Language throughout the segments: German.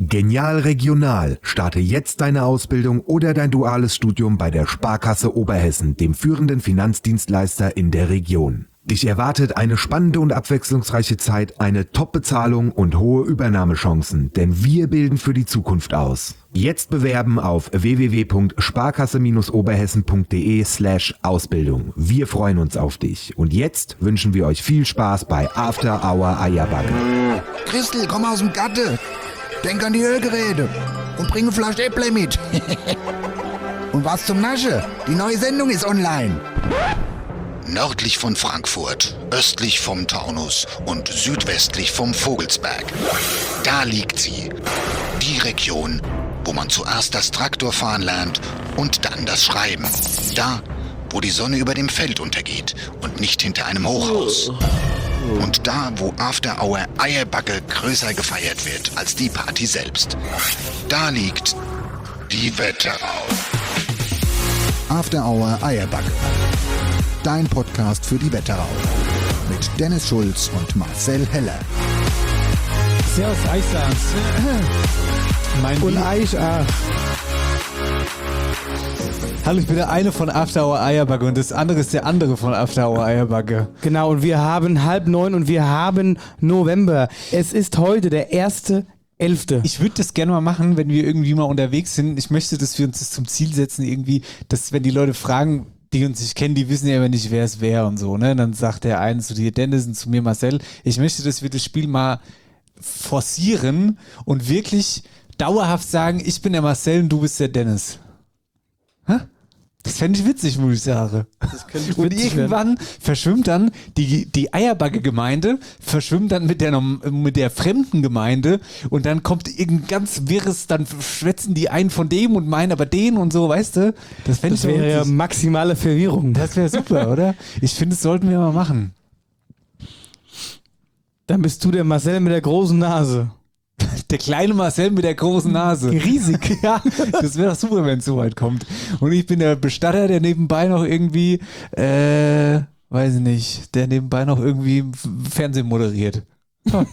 Genial Regional. Starte jetzt deine Ausbildung oder dein duales Studium bei der Sparkasse Oberhessen, dem führenden Finanzdienstleister in der Region. Dich erwartet eine spannende und abwechslungsreiche Zeit, eine Top-Bezahlung und hohe Übernahmechancen, denn wir bilden für die Zukunft aus. Jetzt bewerben auf www.sparkasse-oberhessen.de/Ausbildung. Wir freuen uns auf dich. Und jetzt wünschen wir euch viel Spaß bei After Hour Eierbacke. Christel, komm aus dem Gatte. Denk an die Ölgeräte und bring eine Flasche Äpple mit. Und was zum Nasche? Die neue Sendung ist online. Nördlich von Frankfurt, östlich vom Taunus und südwestlich vom Vogelsberg. Da liegt sie. Die Region, wo man zuerst das Traktorfahren lernt und dann das Schreiben. Da, wo die Sonne über dem Feld untergeht und nicht hinter einem Hochhaus. Und da, wo After Hour Eierbacke größer gefeiert wird als die Party selbst. Da liegt die Wetterau. After Hour Eierbacke. Dein Podcast für die Wetterau. Mit Dennis Schulz und Marcel Heller. Servus Eislands. Und Eich, Hallo, ich bin der eine von After Hour Eierbacke und das andere ist der andere von After Hour Eierbacke. Genau, und wir haben 8:30 und wir haben November. Es ist heute der 1.11. Ich würde das gerne mal machen, wenn wir irgendwie mal unterwegs sind. Ich möchte, dass wir uns das zum Ziel setzen, irgendwie, dass wenn die Leute fragen, die uns nicht kennen, die wissen ja immer nicht, wer es wäre und so, ne? Dann sagt der eine zu dir Dennis und zu mir Marcel, ich möchte, dass wir das Spiel mal forcieren und wirklich dauerhaft sagen, ich bin der Marcel und du bist der Dennis. Hä? Das fände ich witzig, muss ich sagen. Und irgendwann verschwimmt dann die Eierbacke-Gemeinde, verschwimmt dann mit der fremden Gemeinde und dann kommt irgendein ganz wirres, dann schwätzen die einen von dem und meinen aber den und so, weißt du? Das wäre ja maximale Verwirrung. Das wäre super, oder? Ich finde, das sollten wir mal machen. Dann bist du der Marcel mit der großen Nase. Der kleine Marcel mit der großen Nase. Riesig. Ja, das wäre doch super, wenn es so weit kommt. Und ich bin der Bestatter, der nebenbei noch irgendwie, weiß ich nicht, der nebenbei noch irgendwie Fernsehen moderiert. Finde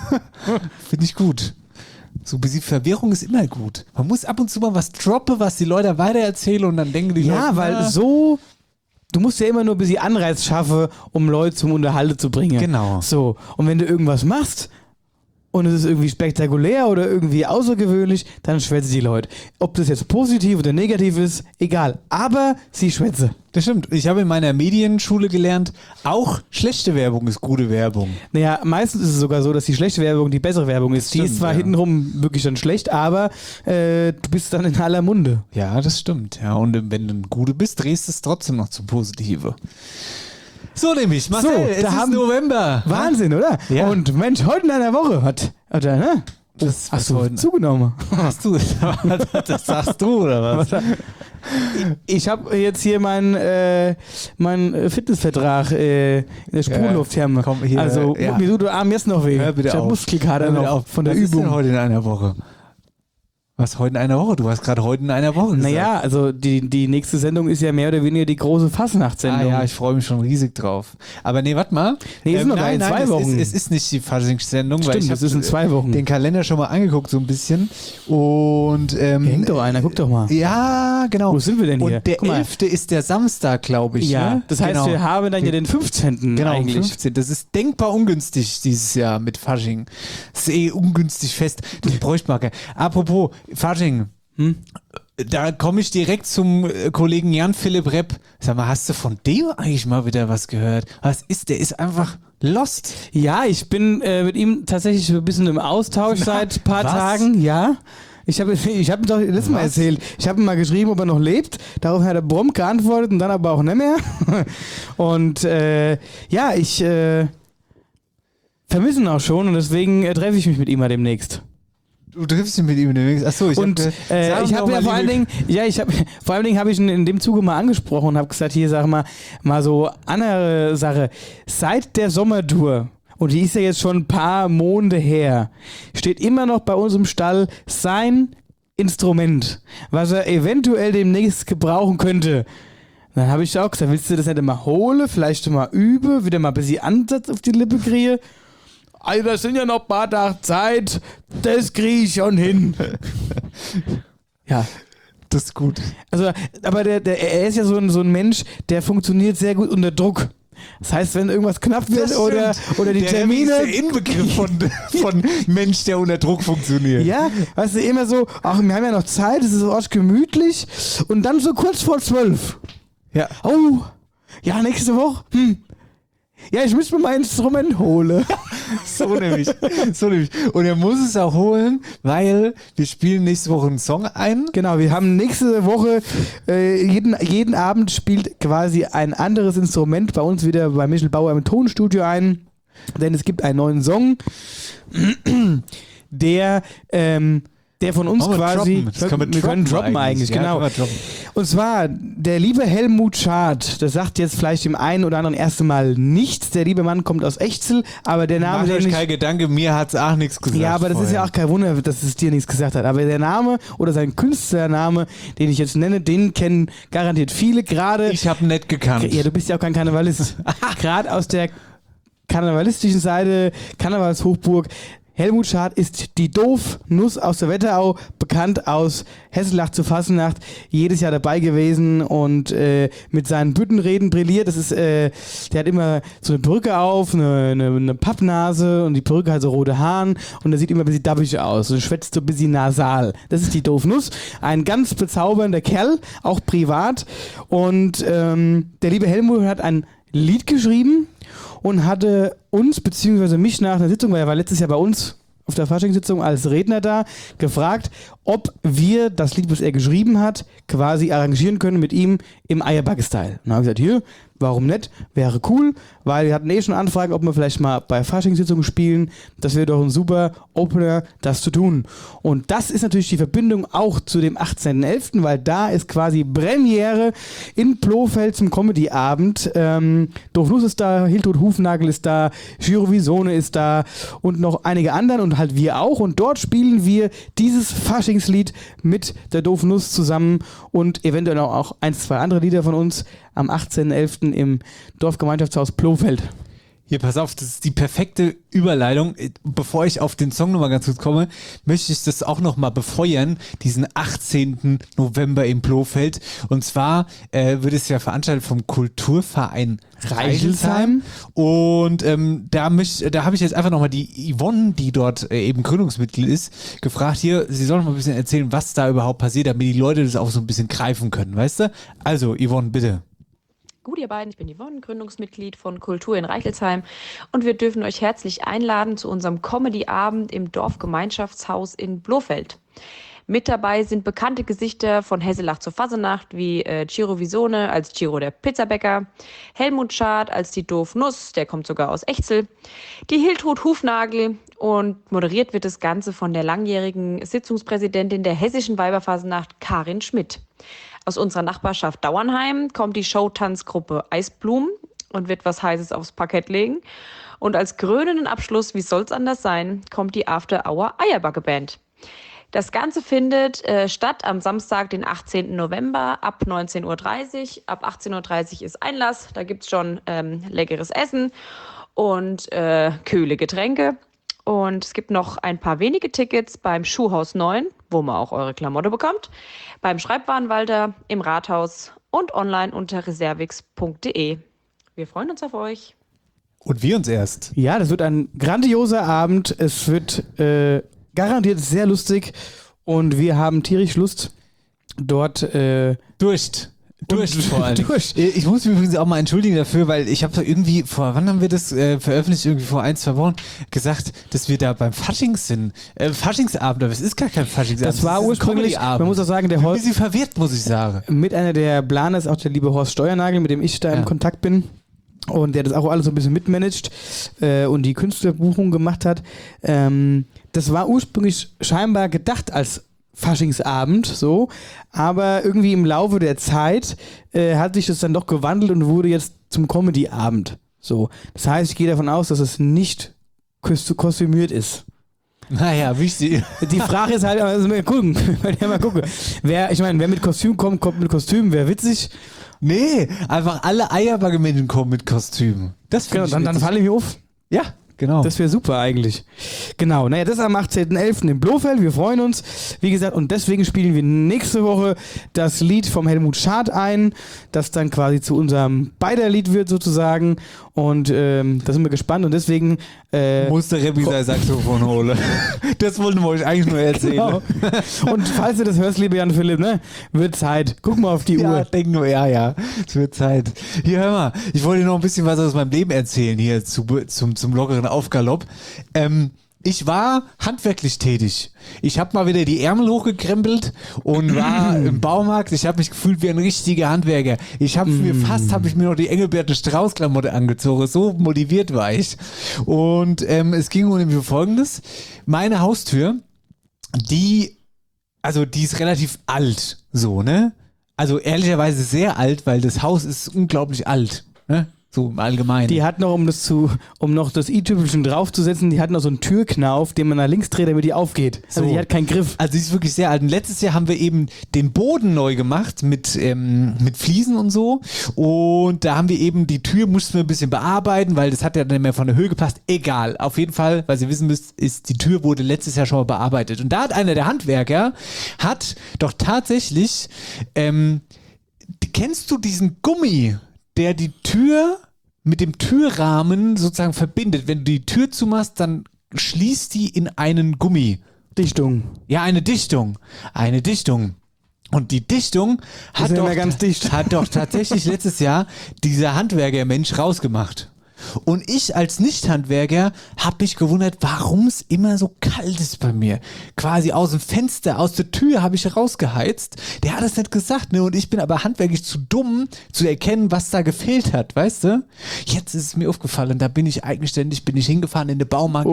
ich gut. So ein bisschen Verwirrung ist immer gut. Man muss ab und zu mal was droppen, was die Leute weitererzählen und dann denken die Leute, ja, weil so... Du musst ja immer nur ein bisschen Anreiz schaffen, um Leute zum Unterhalten zu bringen. Genau. So, und wenn du irgendwas machst und es ist irgendwie spektakulär oder irgendwie außergewöhnlich, dann schwätzen die Leute. Ob das jetzt positiv oder negativ ist, egal. Aber sie schwätzen. Das stimmt. Ich habe in meiner Medienschule gelernt, auch schlechte Werbung ist gute Werbung. Naja, meistens ist es sogar so, dass die schlechte Werbung die bessere Werbung ist. Stimmt, die ist zwar ja. hintenrum wirklich dann schlecht, aber du bist dann in aller Munde. Ja, das stimmt. Ja, und wenn du ein Gute bist, drehst du es trotzdem noch zum Positive. So nämlich, Marcel, so, es ist November. Wahnsinn, oder? Ja. Und Mensch, heute in einer Woche oder, ne? Das hast du zugenommen. Hast du, das sagst du, oder was? Ich habe jetzt hier meinen Fitnessvertrag in der Sprudellufttherme. Komm, hier, also, mir tut der Arm jetzt noch weh. Hör bitte ich habe auf. Muskelkater noch von der was Übung. Ist denn heute in einer Woche? Was, heute in einer Woche? Du hast gerade heute in einer Woche gesagt. Naja, also die nächste Sendung ist ja mehr oder weniger die große Fastnachtssendung. Ja, ich freue mich schon riesig drauf. Aber nee, warte mal. Nee, ist noch in 2 Wochen. Es ist nicht die Faschingssendung, weil Stimmt, ich das ist in 2 Wochen. Den Kalender schon mal angeguckt so ein bisschen. Und hängt doch einer, guck doch mal. Ja, genau. Wo sind wir denn hier? Und der 11. ist der Samstag, glaube ich. Ja, ne? das heißt, genau. wir haben dann ja den 15. Genau, eigentlich. 15. Das ist denkbar ungünstig dieses Jahr mit Fasching. Das ist ungünstig fest. Das bräuchte man. Apropos Fasching. Da komme ich direkt zum Kollegen Jan-Philipp Repp. Sag mal, hast du von dem eigentlich mal wieder was gehört? Der ist einfach lost. Ja, ich bin mit ihm tatsächlich ein bisschen im Austausch seit ein paar Tagen. Ja. Ich hab ihm doch letztes Mal erzählt. Ich habe ihm mal geschrieben, ob er noch lebt. Darauf hat er prompt geantwortet und dann aber auch nicht mehr. Und ich vermisse ihn auch schon und deswegen treffe ich mich mit ihm mal demnächst. Du triffst ihn mit ihm demnächst. Achso, ich habe ja vor allen Dingen habe ich ihn in dem Zuge mal angesprochen und habe gesagt, hier sag mal so andere Sache. Seit der Sommertour, und die ist ja jetzt schon ein paar Monate her, steht immer noch bei uns im Stall sein Instrument, was er eventuell demnächst gebrauchen könnte. Dann habe ich auch gesagt, willst du das nicht mal holen, vielleicht mal üben, wieder mal ein bisschen Ansatz auf die Lippe kriegen? also das sind ja noch ein paar Tage Zeit, das kriege ich schon hin. Ja. Das ist gut. Also, aber er ist ja so ein Mensch, der funktioniert sehr gut unter Druck. Das heißt, wenn irgendwas knapp wird oder die der Termine. Das ist der Inbegriff von Mensch, der unter Druck funktioniert. Ja, weißt du, immer so, ach, wir haben ja noch Zeit, es ist so arsch gemütlich. Und dann so kurz vor 12. Ja. Oh, ja, nächste Woche. Ja, ich müsste mir mein Instrument holen. So nämlich. Und er muss es auch holen, weil wir spielen nächste Woche einen Song ein. Genau, wir haben nächste Woche, jeden Abend spielt quasi ein anderes Instrument bei uns wieder bei Michel Bauer im Tonstudio ein. Denn es gibt einen neuen Song, der von uns quasi. Wir können droppen eigentlich, genau. Und zwar, der liebe Helmut Schad, das sagt jetzt vielleicht dem einen oder anderen erste Mal nichts. Der liebe Mann kommt aus Echzel, aber der Name. Macht euch kein Gedanke, mir hat es auch nichts gesagt. Ja, aber das ist ja auch kein Wunder, dass es dir nichts gesagt hat. Aber der Name oder sein Künstlername, den ich jetzt nenne, den kennen garantiert viele gerade. Ich habe ihn nicht gekannt. Ja, du bist ja auch kein Karnevalist. Gerade aus der karnevalistischen Seite, Karnevalshochburg. Helmut Schad ist die Doofnuss aus der Wetterau, bekannt aus Hesselach zu Fasnacht, jedes Jahr dabei gewesen und mit seinen Büttenreden brilliert. Das ist, der hat immer so eine Perücke auf, eine Pappnase und die Perücke hat so rote Haaren und der sieht immer ein bisschen dabbig aus und schwätzt so ein bisschen nasal. Das ist die Doofnuss. Ein ganz bezaubernder Kerl, auch privat. Und der liebe Helmut hat ein Lied geschrieben und hatte uns, beziehungsweise mich nach einer Sitzung, weil er war letztes Jahr bei uns auf der Faschingssitzung als Redner da, gefragt, ob wir das Lied, was er geschrieben hat, quasi arrangieren können mit ihm im Eierbacke-Style. Und dann habe ich gesagt, hier, warum nicht? Wäre cool, weil wir hatten schon Anfragen, ob wir vielleicht mal bei Faschingssitzungen spielen. Das wäre doch ein super Opener, das zu tun. Und das ist natürlich die Verbindung auch zu dem 18.11., weil da ist quasi Premiere in Blofeld zum Comedy-Abend. Doofnuss ist da, Hiltrud Hufnagel ist da, Giro Visone ist da und noch einige anderen und halt wir auch. Und dort spielen wir dieses Faschingslied mit der Doofnuss zusammen und eventuell auch 1, 2 andere Lieder von uns am 18.11. im Dorfgemeinschaftshaus Blofeld. Hier, pass auf, das ist die perfekte Überleitung. Bevor ich auf den Song nochmal ganz kurz komme, möchte ich das auch nochmal befeuern, diesen 18. November in Blofeld. Und zwar wird es ja veranstaltet vom Kulturverein Reichelsheim. Und da habe ich jetzt einfach nochmal die Yvonne, die dort eben Gründungsmitglied ist, gefragt, hier, sie soll noch mal ein bisschen erzählen, was da überhaupt passiert, damit die Leute das auch so ein bisschen greifen können, weißt du? Also, Yvonne, bitte. Gut, ihr beiden, ich bin Yvonne, Gründungsmitglied von Kultur in Reichelsheim und wir dürfen euch herzlich einladen zu unserem Comedy-Abend im Dorfgemeinschaftshaus in Blofeld. Mit dabei sind bekannte Gesichter von Hesselach zur Fasnacht wie Giro Visone als Giro der Pizzabäcker, Helmut Schad als die Doofnuss, der kommt sogar aus Echzel, die Hiltrud Hufnagel und moderiert wird das Ganze von der langjährigen Sitzungspräsidentin der Hessischen Weiberfasnacht, Karin Schmidt. Aus unserer Nachbarschaft Dauernheim kommt die Showtanzgruppe Eisblumen und wird was Heißes aufs Parkett legen. Und als krönenden Abschluss, wie soll's anders sein, kommt die After Hour Eierbacke Band. Das Ganze findet statt am Samstag, den 18. November ab 19.30 Uhr. Ab 18.30 Uhr ist Einlass, da gibt's schon leckeres Essen und kühle Getränke. Und es gibt noch ein paar wenige Tickets beim Schuhhaus 9, wo man auch eure Klamotte bekommt, beim Schreibwarenwalter, im Rathaus und online unter reservix.de. Wir freuen uns auf euch. Und wir uns erst. Ja, das wird ein grandioser Abend. Es wird garantiert sehr lustig und wir haben tierisch Lust, dort Durst vor allem. Ich muss mich übrigens auch mal entschuldigen dafür, weil ich habe da irgendwie, wann haben wir das veröffentlicht? Irgendwie vor 1, 2 Wochen gesagt, dass wir da beim Faschings sind. Faschingsabend, aber es ist gar kein Faschingsabend. Das war ursprünglich, man muss auch sagen, der Horst. Ich bin ein bisschen verwirrt, muss ich sagen. Mit einer der Planer ist auch der liebe Horst Steuernagel, mit dem ich da im Kontakt bin. Und der das auch alles so ein bisschen mitmanagt und die Künstlerbuchung gemacht hat. Das war ursprünglich scheinbar gedacht als Faschingsabend, so, aber irgendwie im Laufe der Zeit hat sich das dann doch gewandelt und wurde jetzt zum Comedy-Abend. So. Das heißt, ich gehe davon aus, dass es nicht kostümiert ist. Naja, wichtig. Die Frage ist halt, also mal gucken. Wer mit Kostüm kommt mit Kostüm, wäre witzig. Nee, einfach alle Eierbacke-Menschen kommen mit Kostümen. Das genau, dann falle ich mir auf. Ja. Genau. Das wäre super eigentlich. Genau, naja, das ist am 18.11. in Blofeld, wir freuen uns, wie gesagt, und deswegen spielen wir nächste Woche das Lied vom Helmut Schad ein, das dann quasi zu unserem Beider-Lied wird sozusagen, und da sind wir gespannt, und deswegen musste Rebbi sein Saxophon holen. Das wollten wir euch eigentlich nur erzählen. Genau. Und falls du das hörst, lieber Jan Philipp, ne, wird Zeit. Guck mal auf die Ja, Uhr. denk nur, ja, es wird Zeit. Hier, hör mal, ich wollte dir noch ein bisschen was aus meinem Leben erzählen, hier zum lockeren Aufgalopp. Ich war handwerklich tätig. Ich habe mal wieder die Ärmel hochgekrempelt und war im Baumarkt. Ich habe mich gefühlt wie ein richtiger Handwerker. Ich habe mir noch die Engelbert Strauß-Klamotte angezogen. So motiviert war ich. Und es ging um Folgendes. Meine Haustür, die ist relativ alt, so, ne? Also ehrlicherweise sehr alt, weil das Haus ist unglaublich alt, ne? So im Allgemeinen. Die hat noch, um noch das i-Tüpfelchen draufzusetzen, die hat noch so einen Türknauf, den man nach links dreht, damit die aufgeht. Also So. die hat keinen Griff. Also die ist wirklich sehr alt. Und letztes Jahr haben wir eben den Boden neu gemacht mit Fliesen und so. Und da haben wir eben die Tür, mussten wir ein bisschen bearbeiten, weil das hat ja dann nicht mehr von der Höhe gepasst. Egal. Auf jeden Fall, weil ihr wissen müsst, die Tür wurde letztes Jahr schon mal bearbeitet. Und da hat einer der Handwerker, doch tatsächlich, kennst du diesen Gummi, der die Tür mit dem Türrahmen sozusagen verbindet? Wenn du die Tür zumachst, dann schließt die in einen Gummi. Dichtung. Ja, eine Dichtung. Eine Dichtung. Und die Dichtung hat nicht mehr ganz dicht. doch tatsächlich letztes Jahr dieser Handwerker-Mensch rausgemacht. Und ich als Nicht-Handwerker habe mich gewundert, warum es immer so kalt ist bei mir. Quasi aus dem Fenster, aus der Tür habe ich rausgeheizt. Der hat es nicht gesagt, ne? Und ich bin aber handwerklich zu dumm, zu erkennen, was da gefehlt hat, weißt du? Jetzt ist es mir aufgefallen, da bin ich eigenständig, hingefahren in den Baumarkt,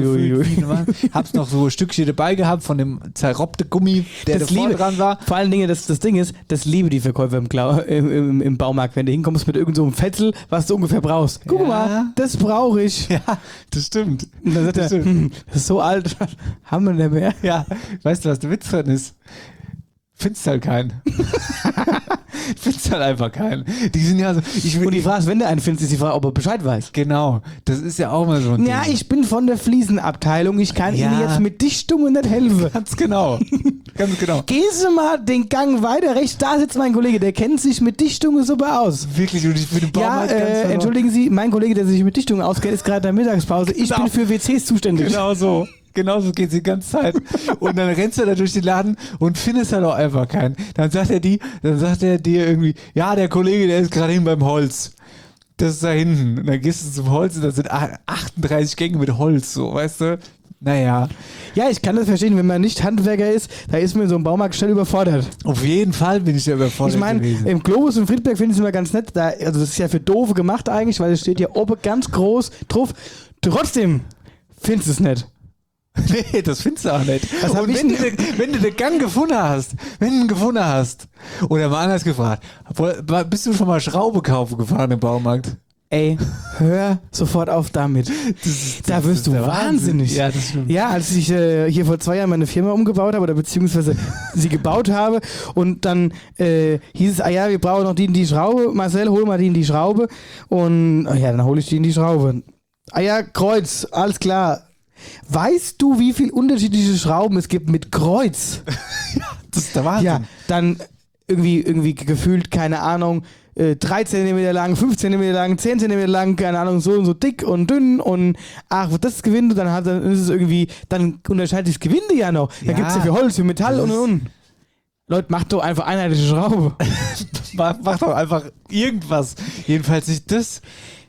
hab's noch so ein Stückchen dabei gehabt von dem zerrobbten Gummi, der davor dran war. Vor allen Dingen, das Ding ist, das liebe die Verkäufer im Baumarkt, wenn du hinkommst mit irgendeinem so Fetzel, was du ungefähr brauchst. Guck mal, das brauche ich. Ja, das stimmt. Und dann sagt er, das ist so alt, haben wir nicht mehr. Ja, weißt du, was der Witz dran ist? Findest halt keinen. Findest halt einfach keinen. Die sind ja so. Und die Frage ist, wenn du einen findest, ist die Frage, ob er Bescheid weiß. Genau, das ist ja auch mal so ein Ja, Ding. ich bin von der Fliesenabteilung, ich kann Ja. Ihnen jetzt mit Dichtungen nicht helfen. Ganz genau. Ganz genau. Gehen Sie mal den Gang weiter rechts, da sitzt mein Kollege, der kennt sich mit Dichtungen super aus. Wirklich, und ich bin im Ja, Baumarkt ganz entschuldigen Sie, mein Kollege, der sich mit Dichtungen auskennt, ist gerade in der Mittagspause. Ich bin für WCs zuständig. Genau so. Genauso geht es die ganze Zeit. Und dann rennst du da durch den Laden und findest halt auch einfach keinen. Dann sagt er dir irgendwie, ja, der Kollege, der ist gerade hin beim Holz. Das ist da hinten. Und dann gehst du zum Holz und da sind 38 Gänge mit Holz, so, weißt du? Naja. Ja, ich kann das verstehen, wenn man nicht Handwerker ist, da ist man in so einem Baumarkt schnell überfordert. Auf jeden Fall bin ich ja überfordert Ich meine, gewesen. im Globus in Friedberg finde ich es immer ganz nett, also das ist ja für Doofe gemacht eigentlich, weil es steht ja oben ganz groß drauf. Trotzdem findest du es nicht. Nee, das findest du auch nicht. Was hab Und ich wenn du den Gang gefunden hast, oder mal anders gefragt, bist du schon mal Schraube kaufen gefahren im Baumarkt? Ey, hör sofort auf damit. Da wirst du der wahnsinnig. Ja, das stimmt. Ja, als ich hier vor 2 Jahren meine Firma umgebaut habe oder beziehungsweise sie gebaut habe und dann hieß es, ja, wir brauchen noch die in die Schraube. Marcel, hol mal die in die Schraube. Und dann hole ich die in die Schraube. Ja, Kreuz, alles klar. Weißt du, wie viele unterschiedliche Schrauben es gibt mit Kreuz? Das ist der Wahnsinn. Ja, dann irgendwie gefühlt, keine Ahnung, 3 cm lang, 5 cm lang, 10 cm lang, keine Ahnung, so und so dick und dünn und das ist Gewinde, dann ist es irgendwie, dann unterscheidet das Gewinde ja noch. Dann gibt es ja für Holz, für Metall und. Leute, macht doch einfach einheitliche Schraube. Mach doch einfach irgendwas. Jedenfalls nicht das.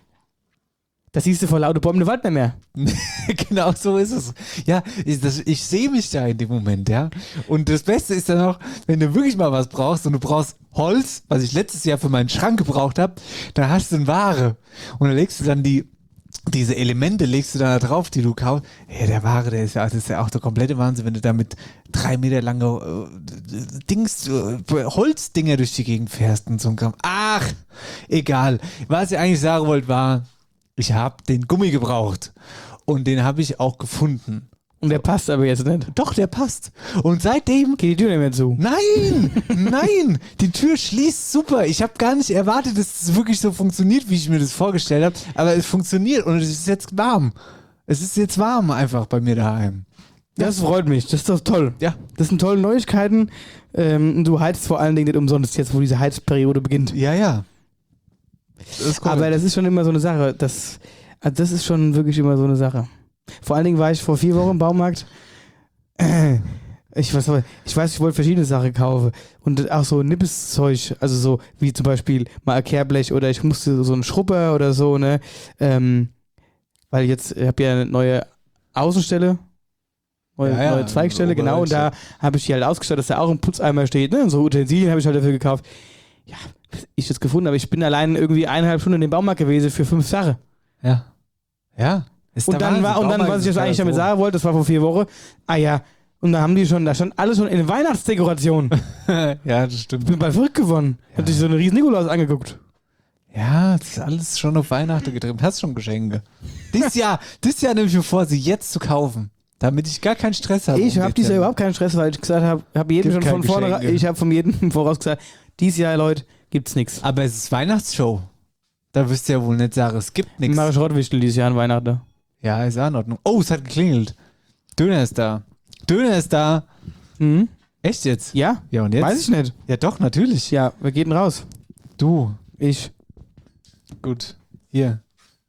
Das siehst du vor lauter Bäumen im Wald nicht mehr. Genau so ist es. Ja, ich sehe mich da in dem Moment, ja. Und das Beste ist dann noch, wenn du wirklich mal was brauchst und du brauchst Holz, was ich letztes Jahr für meinen Schrank gebraucht habe, dann hast du eine Ware. Und dann legst du dann diese Elemente legst du da drauf, die du kaufst. Ja, der Ware, das ist ja auch der komplette Wahnsinn, wenn du da mit 3 Meter lange Holzdinger durch die Gegend fährst und so ein Kram. Ach, egal. Was ich eigentlich sagen wollte war, ich habe den Gummi gebraucht und den habe ich auch gefunden. Und der passt aber jetzt nicht. Doch, der passt. Und seitdem... Geht die Tür nicht mehr zu. Nein, die Tür schließt super. Ich habe gar nicht erwartet, dass es wirklich so funktioniert, wie ich mir das vorgestellt habe. Aber es funktioniert und es ist jetzt warm. Es ist jetzt warm einfach bei mir daheim. Das freut mich, das ist doch toll. Ja. Das sind tolle Neuigkeiten. Du heizt vor allen Dingen nicht umsonst jetzt, wo diese Heizperiode beginnt. Ja. Das ist cool. Aber das ist schon immer so eine Sache. Das ist schon wirklich immer so eine Sache. Vor allen Dingen war ich vor 4 Wochen im Baumarkt. Ich wollte verschiedene Sachen kaufen. Und auch so Nippeszeug, also so wie zum Beispiel mal ein Kehrblech oder ich musste so einen Schrubber oder so, ne? Weil ich habe ja eine neue Außenstelle. Neue Zweigstelle, genau. Und da habe ich die halt ausgestattet, dass da auch ein Putzeimer steht. Ne? Und so Utensilien habe ich halt dafür gekauft. Ja, ich das gefunden, aber ich bin allein irgendwie 1,5 Stunden in dem Baumarkt gewesen für 5 Sachen. Ja. Und dann, was ich jetzt eigentlich damit sagen wollte, das war vor 4 Wochen. Und da haben die schon, da stand alles schon in Weihnachtsdekoration. Ja, das stimmt. Ich bin bald verrückt geworden. Ja. Hatte ich so eine riesen Nikolaus angeguckt. Ja, das ist alles schon auf Weihnachten getrimmt. Hast schon Geschenke. Dieses Jahr nehme ich mir vor, sie jetzt zu kaufen. Damit ich gar keinen Stress habe. Ich habe dieses Jahr überhaupt keinen Stress, weil ich gesagt habe, ich habe von jedem voraus gesagt, dieses Jahr, Leute, gibt's nichts. Aber es ist Weihnachtsshow. Da wirst du ja wohl nicht sagen, es gibt nichts. Mache Schrottwichtel dieses Jahr an Weihnachten. Ja, ist auch in Ordnung. Oh, es hat geklingelt. Döner ist da. Mhm. Echt jetzt? Ja. Ja, und jetzt? Weiß ich nicht. Ja, doch, natürlich. Ja, wer geht denn raus? Du. Ich. Gut. Hier.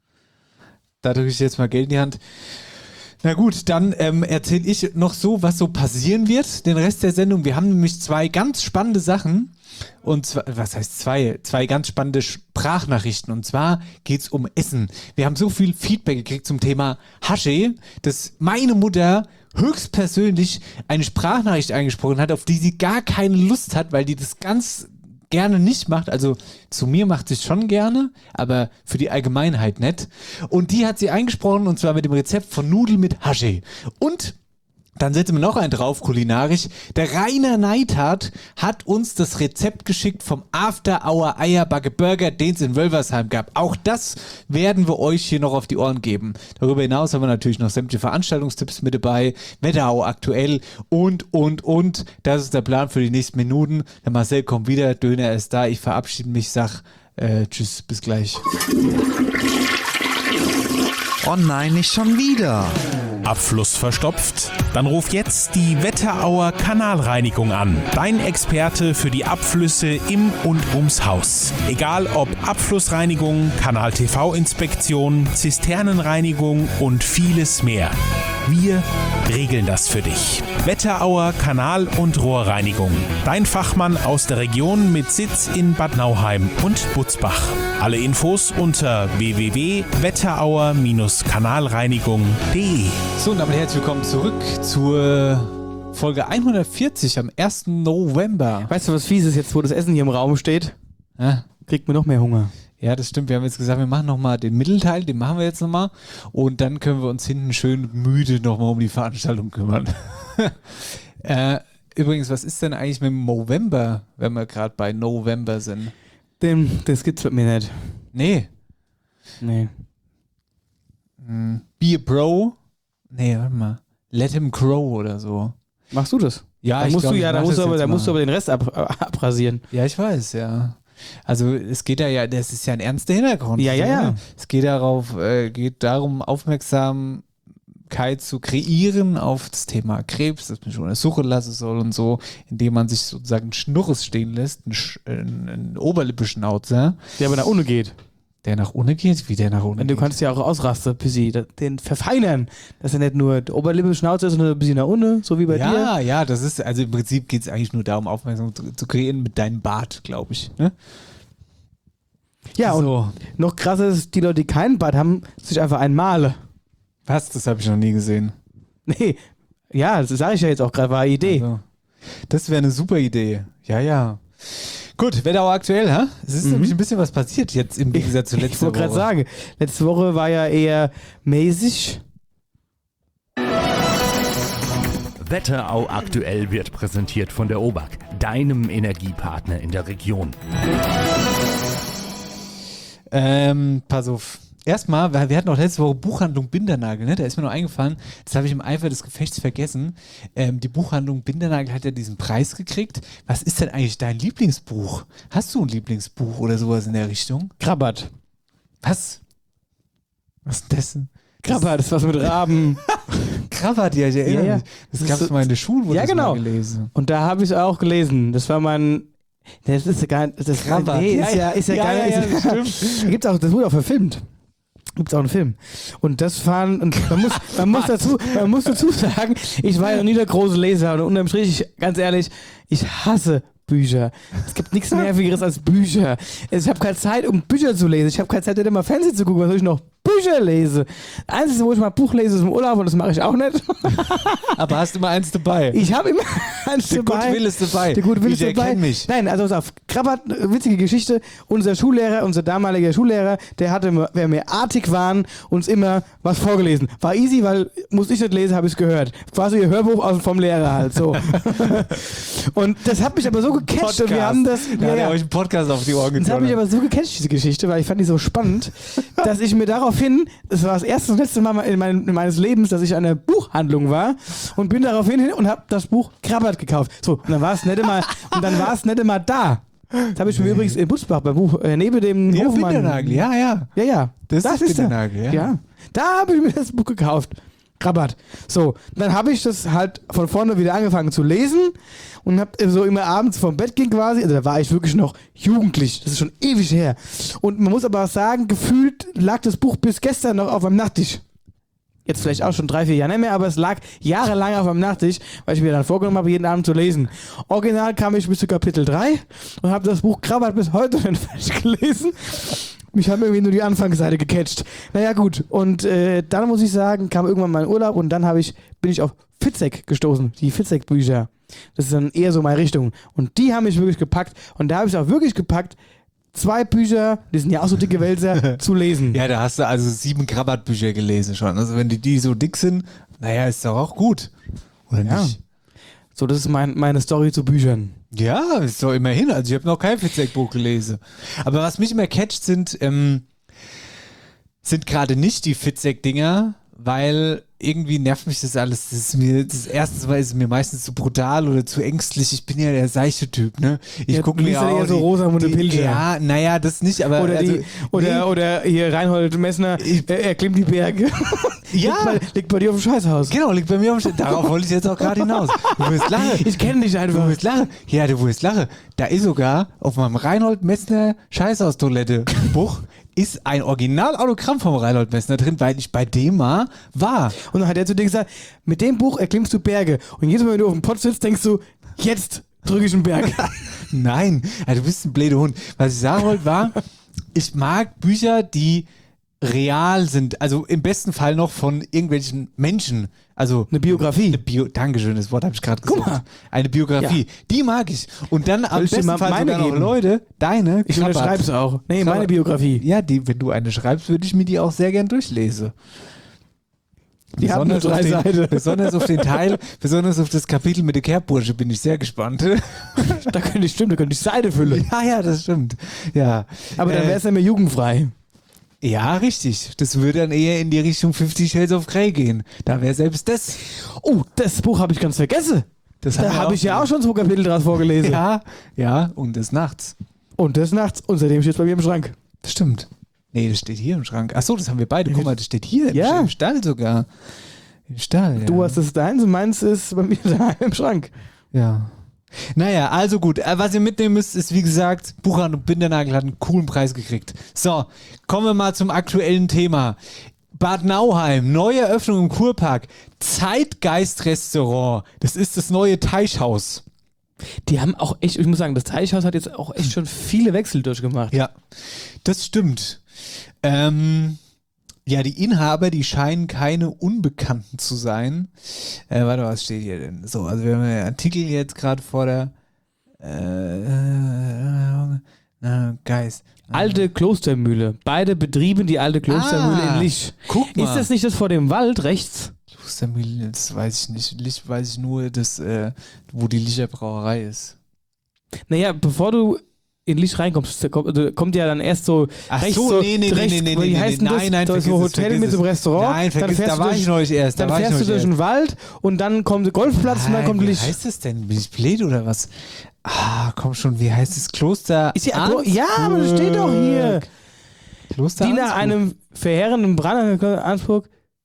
Da drücke ich jetzt mal Geld in die Hand. Na gut, dann erzähle ich noch so, was so passieren wird, den Rest der Sendung. Wir haben nämlich 2 ganz spannende Sachen. Und zwar, was heißt 2? 2 ganz spannende Sprachnachrichten. Und zwar geht es um Essen. Wir haben so viel Feedback gekriegt zum Thema Haschee, dass meine Mutter höchstpersönlich eine Sprachnachricht eingesprochen hat, auf die sie gar keine Lust hat, weil die das ganz gerne nicht macht. Also zu mir macht sie es schon gerne, aber für die Allgemeinheit nicht. Und die hat sie eingesprochen und zwar mit dem Rezept von Nudeln mit Haschee. Und dann setzen wir noch einen drauf, kulinarisch. Der Rainer Neidhardt hat uns das Rezept geschickt vom After Hour Eierbacke Burger, den es in Wölversheim gab. Auch das werden wir euch hier noch auf die Ohren geben. Darüber hinaus haben wir natürlich noch sämtliche Veranstaltungstipps mit dabei, Wetterau aktuell und. Das ist der Plan für die nächsten Minuten. Der Marcel kommt wieder, Döner ist da. Ich verabschiede mich, sag tschüss, bis gleich. Oh nein, nicht schon wieder. Abfluss verstopft? Dann ruf jetzt die Wetterauer Kanalreinigung an. Dein Experte für die Abflüsse im und ums Haus. Egal ob Abflussreinigung, Kanal-TV-Inspektion, Zisternenreinigung und vieles mehr. Wir regeln das für dich. Wetterauer Kanal- und Rohrreinigung. Dein Fachmann aus der Region mit Sitz in Bad Nauheim und Butzbach. Alle Infos unter www.wetterauer-kanalreinigung.de. So, und damit herzlich willkommen zurück zur Folge 140 am 1. November. Weißt du, was fies ist jetzt, wo das Essen hier im Raum steht? Ja. Kriegt mir noch mehr Hunger. Ja, das stimmt. Wir haben jetzt gesagt, wir machen nochmal den Mittelteil, den machen wir jetzt nochmal. Und dann können wir uns hinten schön müde nochmal um die Veranstaltung kümmern. Übrigens, was ist denn eigentlich mit dem November, wenn wir gerade bei November sind? Das gibt's mit mir nicht. Nee. Be a Bro? Nee, warte mal. Let him grow oder so. Machst du das? Ja, da musst du aber den Rest abrasieren. Ja, ich weiß, ja. Also es geht ja, das ist ja ein ernster Hintergrund. Ja. Es geht darum, Aufmerksamkeit zu kreieren auf das Thema Krebs, das man schon untersuchen lassen soll und so, indem man sich sozusagen einen Schnurres stehen lässt, einen Oberlippenschnauzer. Der aber nach unten geht. Der nach unten geht? Wie der nach unten geht? Du kannst ja auch ausrasten, den verfeinern. Dass er nicht nur der Oberlippenschnauzer ist, sondern ein bisschen nach unten, so wie bei dir. Ja, das ist, also im Prinzip geht es eigentlich nur darum, Aufmerksamkeit zu kreieren mit deinem Bart, glaube ich. Ne? Ja, so. Und noch krasser ist, die Leute, die keinen Bart haben, sich einfach einmalen. Was? Das habe ich noch nie gesehen. Nee, ja, das sage ich ja jetzt auch gerade, war eine Idee. Also, das wäre eine super Idee. Ja. Gut, Wetterau aktuell, ha? Es ist nämlich ein bisschen was passiert jetzt im Gegensatz zu letzter Woche. Ich wollte gerade sagen, letzte Woche war ja eher mäßig. Wetterau aktuell wird präsentiert von der OBAK, deinem Energiepartner in der Region. Pass auf. Erstmal, wir hatten auch letzte Woche Buchhandlung Bindernagel, ne? Da ist mir noch eingefallen, das habe ich im Eifer des Gefechts vergessen. Die Buchhandlung Bindernagel hat ja diesen Preis gekriegt. Was ist denn eigentlich dein Lieblingsbuch? Hast du ein Lieblingsbuch oder sowas in der Richtung? Krabbert. Was? Was ist das denn? Krabbert, das was mit Raben. Krabbert, ja, ich erinnere mich. Das gab es mal in der Schule, wo ja, das genau. mal gelesen. Und da habe ich es auch gelesen. Das war mein... Das ist ja gar nicht... Krabbert. Nee, ist ja gar nicht... das stimmt. Da gibt's auch, das wurde auch verfilmt. Gibt's auch einen Film. Und das fahren, und man muss dazu sagen, ich war ja noch nie der große Leser und unterm Strich, ganz ehrlich, ich hasse Bücher. Es gibt nichts Nervigeres als Bücher. Ich habe keine Zeit, um Bücher zu lesen. Ich habe keine Zeit, immer Fernsehen zu gucken, was soll ich noch Bücher lese. Das Einzige, wo ich mal Buch lese, ist im Urlaub und das mache ich auch nicht. Aber hast du immer eins dabei? Ich habe immer eins dabei. Der gute Wille ist dabei. Der gute Wille ist dabei. Mich. Nein, also pass auf. Krabbert, witzige Geschichte. Unser Schullehrer, unser damaliger Schullehrer, der hatte, wenn wir artig waren, uns immer was vorgelesen. War easy, weil muss ich nicht lesen, habe ich es gehört. Quasi ihr Hörbuch vom Lehrer halt. So. Und das hat mich aber so gecatcht. Und wir haben das. Da hat er euch einen Podcast auf die Ohren gezogen. Das hat mich aber so gecatcht, diese Geschichte, weil ich fand die so spannend, dass ich mir daraufhin, das war das erste und letzte Mal in meines Lebens, dass ich an einer Buchhandlung war und bin daraufhin und habe das Buch Krabbert gekauft. So, und dann war es nicht immer da. Das habe ich mir übrigens in Butzbach beim Buch, neben dem Hofmann. Bindernagel, ja. Ja. Das ist Bindernagel, ja. Da habe ich mir das Buch gekauft. Krabbert. So, dann habe ich das halt von vorne wieder angefangen zu lesen und habe so immer abends vom Bett gehen quasi, also da war ich wirklich noch jugendlich, das ist schon ewig her. Und man muss aber auch sagen, gefühlt lag das Buch bis gestern noch auf meinem Nachttisch. Jetzt vielleicht auch schon 3-4 Jahre nicht mehr, aber es lag jahrelang auf meinem Nachttisch, weil ich mir dann vorgenommen habe, jeden Abend zu lesen. Original kam ich bis zu Kapitel 3 und habe das Buch Krabbert bis heute nicht fertig gelesen. Mich haben irgendwie nur die Anfangsseite gecatcht. Naja, gut. Und dann muss ich sagen, kam irgendwann mein Urlaub und dann bin ich auf Fitzek gestoßen. Die Fitzek-Bücher. Das ist dann eher so meine Richtung. Und die haben mich wirklich gepackt. Und da habe ich auch wirklich gepackt, 2 Bücher, die sind ja auch so dicke Wälzer, zu lesen. Ja, da hast du also 7 Krabbert-Bücher gelesen schon. Also wenn die so dick sind, naja, ist doch auch gut. Oder nicht? So, das ist meine Story zu Büchern. Ja, ist doch immerhin. Also ich habe noch kein Fitzek-Buch gelesen. Aber was mich immer catcht, sind gerade nicht die Fitzek-Dinger, weil irgendwie nervt mich das alles. Erstens mal ist es mir meistens zu brutal oder zu ängstlich. Ich bin ja der seichte Typ, ne? Ich gucke mir auch eher so Rosamunde Pilcher. Ja, naja, das nicht, aber oder hier Reinhold Messner, er klimmt die Berge. Ja. Liegt bei dir auf dem Scheißhaus. Genau, liegt bei mir auf dem Scheißhaus. Darauf wollte ich jetzt auch gerade hinaus. Du wirst lachen. Ich kenne dich einfach. Du wirst lachen. Ja, du wirst lachen. Da ist sogar auf meinem Reinhold Messner Scheißhaus-Toilette-Buch ist ein Original-Autogramm vom Reinhold Messner drin, weil ich bei dem mal war. Und dann hat er zu dir gesagt, mit dem Buch erklimmst du Berge. Und jedes Mal, wenn du auf dem Pott sitzt, denkst du, jetzt drücke ich einen Berg. Nein, ja, du bist ein blöder Hund. Was ich sagen wollte war, ich mag Bücher, die real sind, also im besten Fall noch von irgendwelchen Menschen. Also eine Biografie. Dankeschön, das Wort habe ich gerade gesagt. Eine Biografie, die mag ich. Und dann am besten Fall meine sogar noch Leute, deine. Ich unterschreibe es auch. Nee, meine Biografie. Ja, wenn du eine schreibst, würde ich mir die auch sehr gern durchlesen. Die haben nur 3 Seiten. Besonders auf den Teil, besonders auf das Kapitel mit der Kehrbursche bin ich sehr gespannt. Da könnte ich Seite füllen. Ja, das stimmt. Ja. Aber dann wäre es ja mehr jugendfrei. Ja, richtig. Das würde dann eher in die Richtung 50 Shades of Grey gehen. Da wäre selbst das. Oh, das Buch habe ich ganz vergessen. Da habe ich ja auch schon 2 Kapitel draus vorgelesen. Ja, und des Nachts. Und des Nachts. Und seitdem steht es bei mir im Schrank. Das stimmt. Nee, das steht hier im Schrank. Achso, das haben wir beide. Guck mal, das steht hier im Stall sogar. Im Stall, ja. Du hast es deins und meins ist bei mir daheim im Schrank. Ja. Naja, also gut. Was ihr mitnehmen müsst, ist wie gesagt, Buchhandlung Bindernagel hat einen coolen Preis gekriegt. So, kommen wir mal zum aktuellen Thema. Bad Nauheim, neue Eröffnung im Kurpark. Zeitgeist-Restaurant. Das ist das neue Teichhaus. Die haben auch echt, ich muss sagen, das Teichhaus hat jetzt auch echt schon viele Wechsel durchgemacht. Ja, das stimmt. Ja, die Inhaber, die scheinen keine Unbekannten zu sein. Warte, was steht hier denn? So, also wir haben einen Artikel jetzt gerade vor der Geist. Alte Klostermühle. Beide betrieben die alte Klostermühle in Lich. Guck mal. Ist das nicht das vor dem Wald rechts? Klostermühle, das weiß ich nicht. Lich weiß ich nur, dass, wo die Licher Brauerei ist. Naja, bevor du in Lich reinkommst, kommt ja dann erst so rechts so, nee, wie heißt denn das? Nein, da ist so ein Hotel mit so einem Restaurant. Nein, vergiss, da war ich neulich erst. Dann fährst du durch den Wald und dann kommt der Golfplatz und dann kommt Lich. Wie heißt das denn? Bin ich blöd oder was? Komm schon, wie heißt das? Kloster Ansburg? Ja, aber das steht doch hier. Kloster Die nach einem verheerenden Brand in Ansburg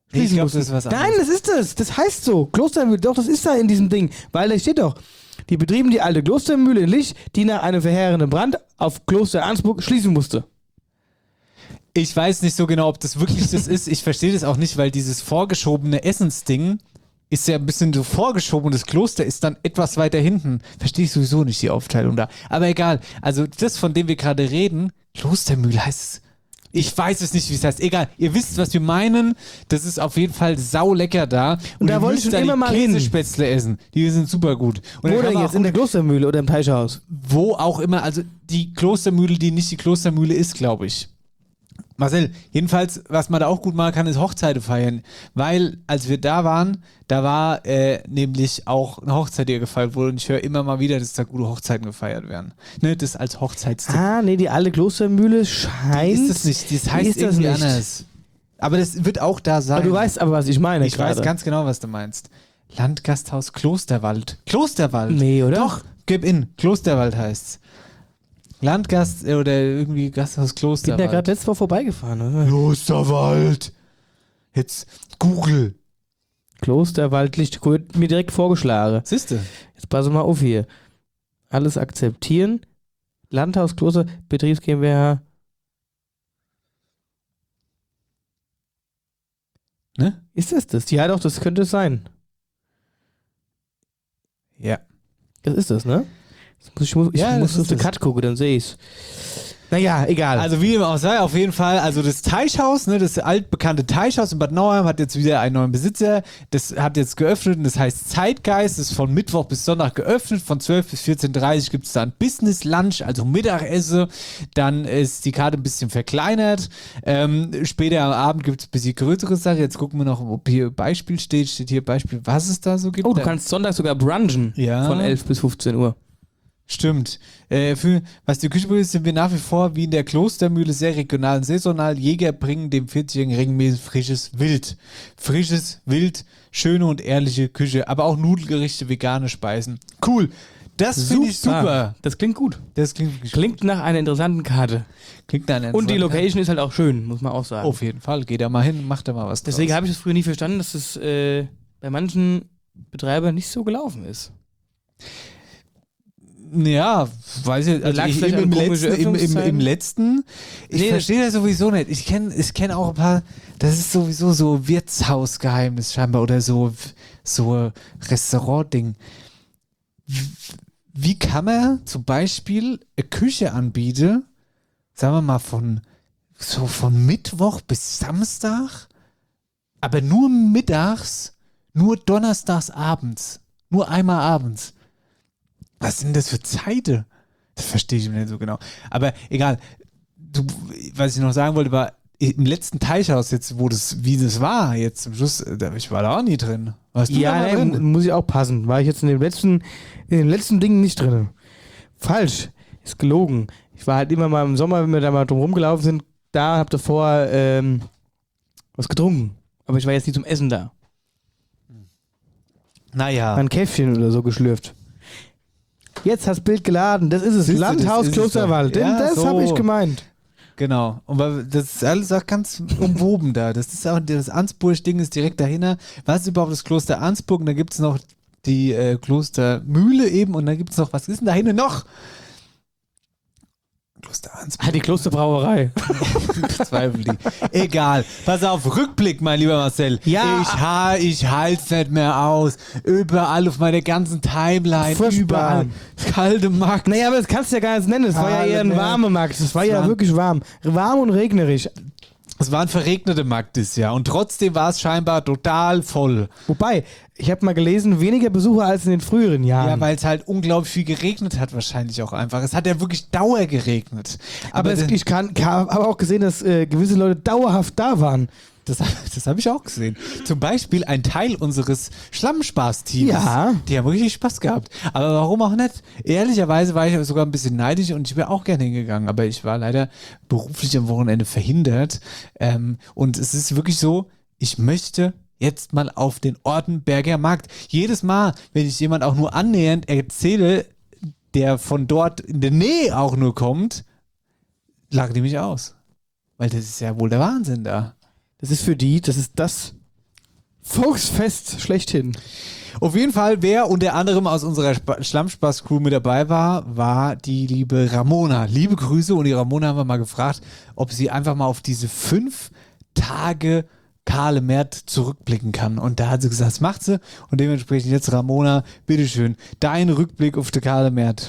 Ich glaube, das ist was anderes. Nein, das ist das. Das heißt so. Klostermühle, doch, das ist da in diesem Ding. Weil da steht doch, die betrieben die alte Klostermühle in Lich, die nach einem verheerenden Brand auf Kloster Arnsburg schließen musste. Ich weiß nicht so genau, ob das wirklich das ist. Ich verstehe das auch nicht, weil dieses vorgeschobene Essensding ist ja ein bisschen so vorgeschoben und das Kloster ist dann etwas weiter hinten. Verstehe ich sowieso nicht die Aufteilung da. Aber egal. Also das, von dem wir gerade reden, Klostermühle heißt es. Ich weiß es nicht, wie es heißt. Egal, ihr wisst, was wir meinen. Das ist auf jeden Fall saulecker da. Und da wollte ich schon immer mal hin. Käsespätzle essen. Die sind super gut. Und wo denn jetzt? In der Klostermühle oder im Teichhaus? Wo auch immer. Also die Klostermühle, die nicht die Klostermühle ist, glaube ich. Marcel, jedenfalls, was man da auch gut machen kann, ist Hochzeiten feiern. Weil, als wir da waren, da war nämlich auch eine Hochzeit, die gefeiert wurde. Und ich höre immer mal wieder, dass da gute Hochzeiten gefeiert werden. Ne, das als Hochzeitstipp. Ah, nee, die alte Klostermühle scheint... Ist das nicht? Das heißt irgendwie anders. Aber das wird auch da sein. Aber du weißt aber, was ich meine. Ich weiß ganz genau, was du meinst. Landgasthaus Klosterwald. Klosterwald? Nee, oder? Doch, gib in. Klosterwald heißt's. Landgast oder irgendwie Gasthaus Klosterwald. Ich bin da gerade letztes Mal vorbeigefahren, oder? Klosterwald. Jetzt Google. Klosterwald Licht. Wird mir direkt vorgeschlagen. Siehste. Jetzt pass mal auf hier. Alles akzeptieren. Landhaus Kloster, Betriebs GmbH. Ne? Ist das? Ja, doch, das könnte es sein. Ja. Das ist das, ne? Ich muss auf den Cut gucken, dann sehe ich's. Naja, egal. Also wie immer auch sei, auf jeden Fall, also das Teichhaus, ne, das altbekannte Teichhaus in Bad Nauheim hat jetzt wieder einen neuen Besitzer. Das hat jetzt geöffnet und das heißt Zeitgeist. Das ist von Mittwoch bis Sonntag geöffnet. Von 12 bis 14.30 Uhr gibt es da ein Business Lunch, also Mittagessen. Dann ist die Karte ein bisschen verkleinert. Später am Abend gibt es ein bisschen größere Sachen. Jetzt gucken wir noch, ob hier Beispiel steht. Steht hier Beispiel, was es da so gibt. Oh, du kannst Sonntag sogar brunchen. Ja. Von 11 bis 15 Uhr. Stimmt. Was die Küche betrifft, sind wir nach wie vor wie in der Klostermühle sehr regional und saisonal. Jäger bringen dem 40-Jährigen regelmäßig frisches Wild. Frisches Wild, schöne und ehrliche Küche, aber auch Nudelgerichte, vegane Speisen. Cool. Das finde ich super. Das klingt gut. Das klingt nach einer interessanten Karte. Klingt nach einer Und die interessanten Location ist halt auch schön, muss man auch sagen. Auf jeden Fall. Geht da mal hin, macht da mal was Deswegen draus. habe ich das früher nie verstanden, dass es bei manchen Betreibern nicht so gelaufen ist. Ja, weiß ich, also ich im letzten, ich verstehe das sowieso nicht. Ich kenn auch ein paar, das ist sowieso so Wirtshausgeheimnis scheinbar oder so Restaurant-Ding. Wie kann man zum Beispiel eine Küche anbieten, sagen wir mal von Mittwoch bis Samstag, aber nur mittags, nur donnerstags abends, nur einmal abends. Was sind das für Zeiten? Das verstehe ich nicht so genau. Aber egal. Was ich noch sagen wollte, war im letzten Teichhaus jetzt, wie das war, jetzt zum Schluss, ich war da auch nie drin. Warst du da mal drin? Muss ich auch passen. War ich jetzt in den letzten Dingen nicht drin. Falsch. Ist gelogen. Ich war halt immer mal im Sommer, wenn wir da mal drum rumgelaufen sind, da hab davor was getrunken. Aber ich war jetzt nicht zum Essen da. Naja. Ein Käffchen oder so geschlürft. Jetzt hast du das Bild geladen. Das ist es. Siehst du, Landhaus Klosterwald. Ja, das so. habe ich gemeint. Genau. Und das ist alles auch ganz umwoben da. Das ist auch das Ansburg-Ding ist direkt dahinter. Was ist überhaupt das Kloster Ansburg? Und da gibt es noch die Klostermühle eben. Und dann gibt es noch, was ist denn dahinter noch? Kloster Ansburg. Die Klosterbrauerei. Zweifel die. Egal. Pass auf, Rückblick, mein lieber Marcel. Ja. Ich halt's nicht mehr aus. Überall auf meiner ganzen Timeline. Furchtbar. Überall. Kalte Markt. Naja, aber das kannst du ja gar nicht nennen. Es war ja eher ein warmer Markt. Es war ja wirklich warm. Warm und regnerisch. Es war ein verregneter Markt dieses Jahr und trotzdem war es scheinbar total voll. Wobei, ich habe mal gelesen, weniger Besucher als in den früheren Jahren. Ja, weil es halt unglaublich viel geregnet hat wahrscheinlich auch einfach. Es hat ja wirklich Dauer geregnet. Aber ich habe auch gesehen, dass gewisse Leute dauerhaft da waren. Das habe ich auch gesehen. Zum Beispiel ein Teil unseres Schlammspaß-Teams. Ja. Die haben richtig Spaß gehabt. Aber warum auch nicht? Ehrlicherweise war ich sogar ein bisschen neidisch und ich wäre auch gerne hingegangen. Aber ich war leider beruflich am Wochenende verhindert. Und es ist wirklich so, ich möchte jetzt mal auf den Ortenberger Markt. Jedes Mal, wenn ich jemand auch nur annähernd erzähle, der von dort in der Nähe auch nur kommt, lachen die mich aus. Weil das ist ja wohl der Wahnsinn da. Das ist für die, das ist das Volksfest schlechthin. Auf jeden Fall, wer unter anderem aus unserer Schlammspaß-Crew mit dabei war die liebe Ramona. Liebe Grüße, und die Ramona haben wir mal gefragt, ob sie einfach mal auf diese 5 Tage Kahle Mert zurückblicken kann. Und da hat sie gesagt, das macht sie. Und dementsprechend jetzt, Ramona, bitteschön, dein Rückblick auf die Kahle Mert.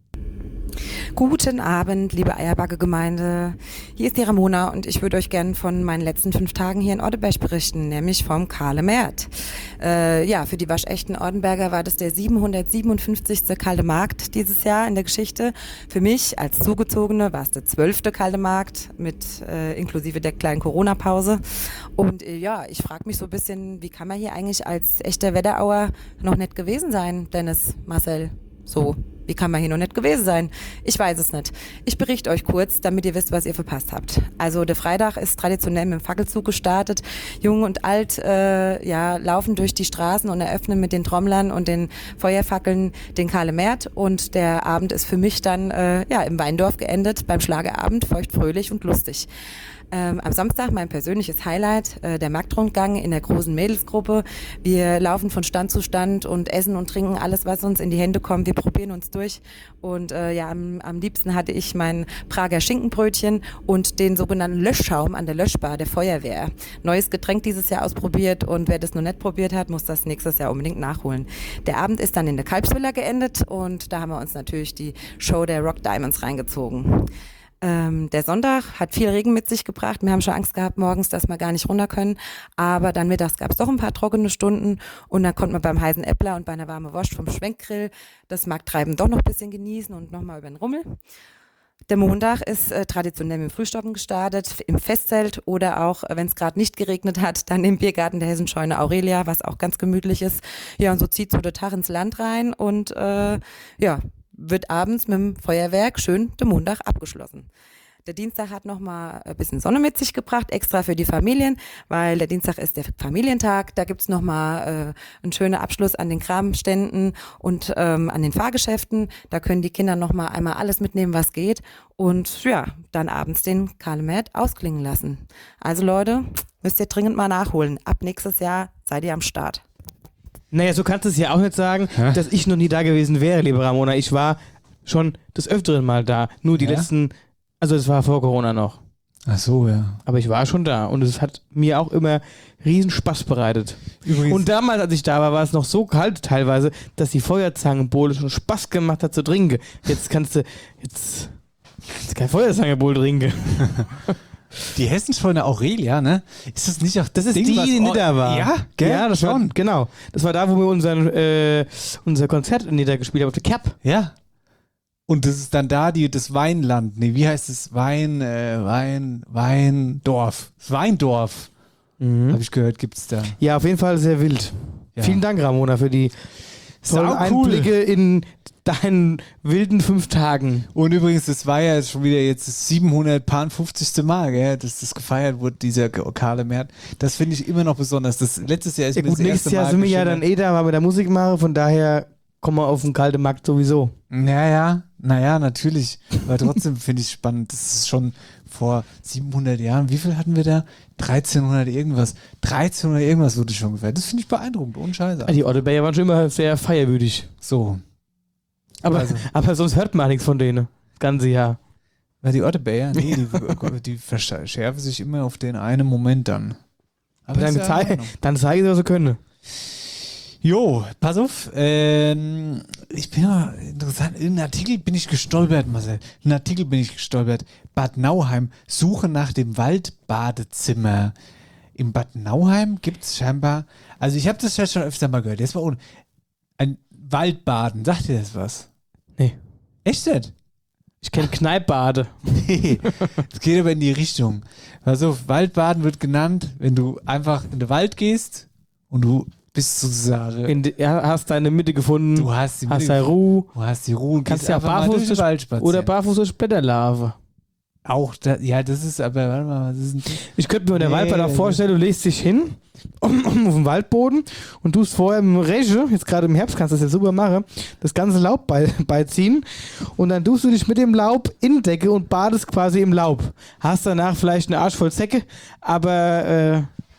Guten Abend, liebe Eierbacke-Gemeinde. Hier ist die Ramona und ich würde euch gerne von meinen letzten 5 Tagen hier in Orteberg berichten, nämlich vom Kahle Mert. Für die waschechten Ortenberger war das der 757. Kalte Markt dieses Jahr in der Geschichte. Für mich als Zugezogene war es der 12. Kalte Markt mit inklusive der kleinen Corona-Pause. Und ich frage mich so ein bisschen, wie kann man hier eigentlich als echter Wetterauer noch nicht gewesen sein, Dennis, Marcel, so. Wie kann man hier noch nicht gewesen sein? Ich weiß es nicht. Ich berichte euch kurz, damit ihr wisst, was ihr verpasst habt. Also der Freitag ist traditionell mit dem Fackelzug gestartet. Jung und alt laufen durch die Straßen und eröffnen mit den Trommlern und den Feuerfackeln den Kahle Mert. Und der Abend ist für mich dann im Weindorf geendet, beim Schlagerabend, feuchtfröhlich und lustig. Am Samstag mein persönliches Highlight, der Marktrundgang in der großen Mädelsgruppe. Wir laufen von Stand zu Stand und essen und trinken alles, was uns in die Hände kommt. Wir probieren uns durch. Und am liebsten hatte ich mein Prager Schinkenbrötchen und den sogenannten Löschschaum an der Löschbar der Feuerwehr. Neues Getränk dieses Jahr ausprobiert, und wer das noch nicht probiert hat, muss das nächstes Jahr unbedingt nachholen. Der Abend ist dann in der Kalbsvilla geendet, und da haben wir uns natürlich die Show der Rock Diamonds reingezogen. Der Sonntag hat viel Regen mit sich gebracht. Wir haben schon Angst gehabt morgens, dass wir gar nicht runter können. Aber dann mittags gab es doch ein paar trockene Stunden, und dann konnte man beim heißen Äppler und bei einer warmen Wurst vom Schwenkgrill das Markttreiben doch noch ein bisschen genießen und nochmal über den Rummel. Der Montag ist traditionell mit dem Frühstoppen gestartet, im Festzelt oder auch, wenn es gerade nicht geregnet hat, dann im Biergarten der Hessenscheune Aurelia, was auch ganz gemütlich ist. Ja, und so zieht so der Tag ins Land rein und wird abends mit dem Feuerwerk schön der Montag abgeschlossen. Der Dienstag hat nochmal ein bisschen Sonne mit sich gebracht, extra für die Familien, weil der Dienstag ist der Familientag. Da gibt's nochmal einen schönen Abschluss an den Kramständen und an den Fahrgeschäften. Da können die Kinder nochmal einmal alles mitnehmen, was geht. Und dann abends den Kahle Mert ausklingen lassen. Also Leute, müsst ihr dringend mal nachholen. Ab nächstes Jahr seid ihr am Start. Naja, so kannst du es ja auch nicht sagen, dass ich noch nie da gewesen wäre, liebe Ramona. Ich war schon des Öfteren mal da. Nur die letzten, also es war vor Corona noch. Ach so, ja. Aber ich war schon da, und es hat mir auch immer riesen Spaß bereitet. Übrigens. Und damals, als ich da war, war es noch so kalt teilweise, dass die Feuerzangenbowle schon Spaß gemacht hat zu trinken. Jetzt kannst du kein Feuerzangenbowle trinken. Die Hessenscheune Aurelia, ne? Ist das nicht auch das Ding, die Nidda war? Ja, gell? Ja, das schon. Genau. Das war da, wo wir unser Konzert in Nidda gespielt haben, auf der Cap. Ja. Und das ist dann da das Weinland. Nee, wie heißt es? Weindorf. Weindorf. Habe ich gehört, gibt's da. Ja, auf jeden Fall sehr wild. Ja. Vielen Dank, Ramona, für die tollen Einblicke in deinen wilden 5 Tagen. Und übrigens, das war ja schon wieder jetzt das 750. Mal, gell, dass das gefeiert wurde, dieser Kahle Mert. Das finde ich immer noch besonders. Das letztes Jahr ist mir das erste Mal. Nächstes Jahr sind wir ja dann da, weil wir da Musik machen, von daher kommen wir auf den kalten Markt sowieso. Naja, natürlich. Aber trotzdem finde ich es spannend. Das ist schon vor 700 Jahren. Wie viel hatten wir da? 1300 irgendwas. 1300 irgendwas wurde schon gefeiert. Das finde ich beeindruckend. Ohne Scheiße. Die Orteberger waren schon immer sehr feierwürdig. So. Aber sonst hört man nichts von denen. Das ganze Jahr. Weil die Orteberger, nee, die verschärfen sich immer auf den einen Moment dann. Aber dann zeige ich, was sie können. Jo, pass auf. Ich bin ja interessant. In einem Artikel bin ich gestolpert, Marcel. Bad Nauheim, Suche nach dem Waldbadezimmer. In Bad Nauheim gibt es scheinbar, also ich habe das ja schon öfter mal gehört. Das war ein Waldbaden. Sagt dir das was? Nee. Echt nicht? Ich kenne Kneippbade. Nee, das geht aber in die Richtung. Also Waldbaden wird genannt, wenn du einfach in den Wald gehst und du bist sozusagen... hast deine Mitte gefunden. Du hast die Mitte. Hast deine Ruhe. Du hast die Ruhe. Kannst ja barfuß durch Wald spazieren. Oder barfuß durch Blätterlarve. Auch, das ist aber, warte mal, was ist denn das? Ich könnte mir den Waldbad auch vorstellen, du legst dich hin auf den Waldboden und tust vorher im Reche, jetzt gerade im Herbst kannst du das ja super machen, das ganze Laub beiziehen und dann tust du dich mit dem Laub in Decke und badest quasi im Laub. Hast danach vielleicht einen Arsch voll Säcke, aber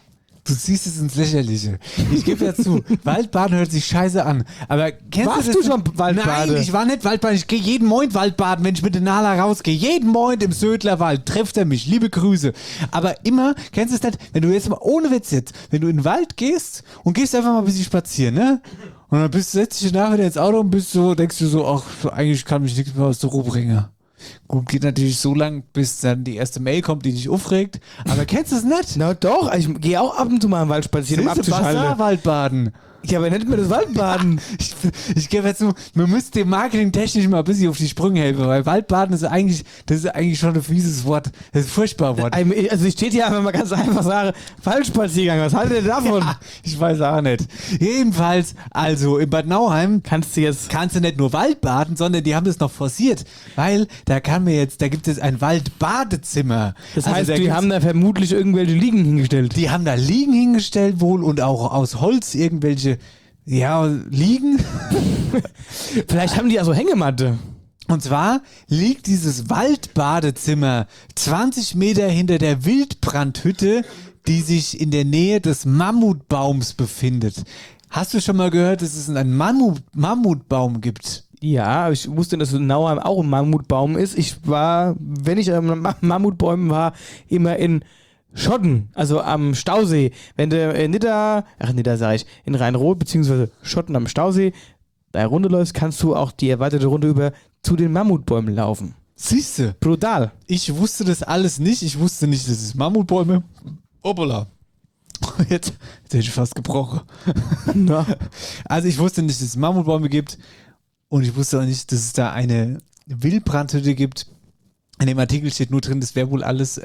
Du ziehst es ins Lächerliche. Ich gebe ja zu, Waldbaden hört sich scheiße an. Aber kennst Warst du du das? schon Waldbaden? Nein, ich war nicht Waldbaden. Ich gehe jeden Morgen Waldbaden, wenn ich mit der Nala rausgehe. Jeden Morgen im Södlerwald trifft er mich. Liebe Grüße. Aber immer, kennst du es nicht, wenn du jetzt mal, ohne Witz jetzt, wenn du in den Wald gehst und gehst einfach mal ein bisschen spazieren, ne? Und dann setzt dich nachher ins Auto und denkst du so, ach, eigentlich kann mich nichts mehr aus der Ruhe bringen. Gut, geht natürlich so lang, bis dann die erste Mail kommt, die dich aufregt. Aber kennst du es nicht? Na doch, ich gehe auch ab und zu mal im Wald spazieren, um abzuschalten. Waldbaden. Ja, aber nicht mehr das Waldbaden. Ich gebe jetzt nur, man müsste dem marketingtechnisch mal ein bisschen auf die Sprünge helfen, weil Waldbaden ist eigentlich schon ein fieses Wort. Das ist ein furchtbares Wort. Also ich steht hier einfach mal ganz einfach sagen, Waldspaziergang, was haltet ihr davon? Ja, ich weiß auch nicht. Jedenfalls, also in Bad Nauheim kannst du nicht nur Waldbaden, sondern die haben das noch forciert, weil da gibt es ein Waldbadezimmer. Das heißt, die haben da vermutlich irgendwelche Liegen hingestellt. Die haben da Liegen hingestellt wohl und auch aus Holz irgendwelche Liegen. Vielleicht haben die ja so Hängematte. Und zwar liegt dieses Waldbadezimmer 20 Meter hinter der Wildbrandhütte, die sich in der Nähe des Mammutbaums befindet. Hast du schon mal gehört, dass es einen Mammutbaum gibt? Ja, ich wusste, dass in Nauheim auch ein Mammutbaum ist. Wenn ich an Mammutbäumen war, immer in Schotten, also am Stausee. Wenn du in Rhein-Roth beziehungsweise Schotten am Stausee da Runde läufst, kannst du auch die erweiterte Runde über zu den Mammutbäumen laufen. Siehste? Brutal. Ich wusste das alles nicht. Ich wusste nicht, dass es Mammutbäume. Hoppala. Jetzt hätte ich fast gebrochen. Na. Also ich wusste nicht, dass es Mammutbäume gibt und ich wusste auch nicht, dass es da eine Wildbrandhütte gibt. In dem Artikel steht nur drin, das wäre wohl alles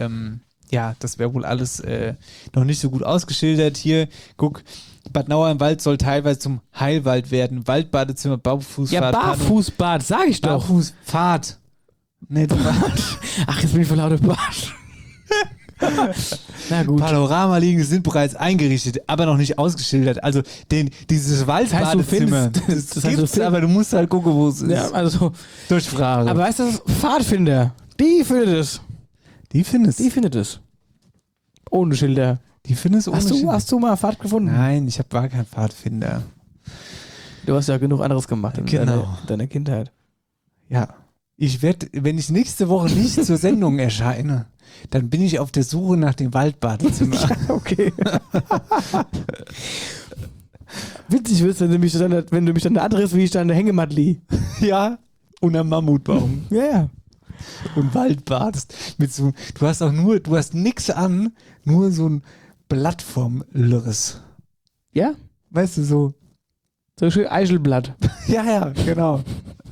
noch nicht so gut ausgeschildert. Hier, guck, Bad Nauheim Wald soll teilweise zum Heilwald werden. Waldbadezimmer, Barfußfahrt. Ja, Barfußbad, sag ich doch. Barfußfahrt. Nicht Bad. Ach, jetzt bin ich voll laut im Bad. Na gut. Panoramaliegen sind bereits eingerichtet, aber noch nicht ausgeschildert. Also dieses Waldbadezimmer, das gibt's, aber du musst halt gucken, wo es ist. Ja, also durch Frage. Aber weißt du, Pfadfinder, die findet es. Die findet es. Ohne Schilder. Die findest ohne Schilder. Hast du mal Pfad gefunden? Nein, ich war kein Pfadfinder. Du hast ja genug anderes gemacht in deiner Kindheit. Ja. Wenn ich nächste Woche nicht zur Sendung erscheine, dann bin ich auf der Suche nach dem Waldbadezimmer. Ja, okay. Witzig wirst, wenn du mich dann da adressst, wie ich da an der Hängematte liege. Ja, unterm Mammutbaum. Ja. Und Waldbadest. Du hast nix an, nur so ein Blatt vom Lürres. Ja? Weißt du, so. So schön Eichelblatt. Ja, genau.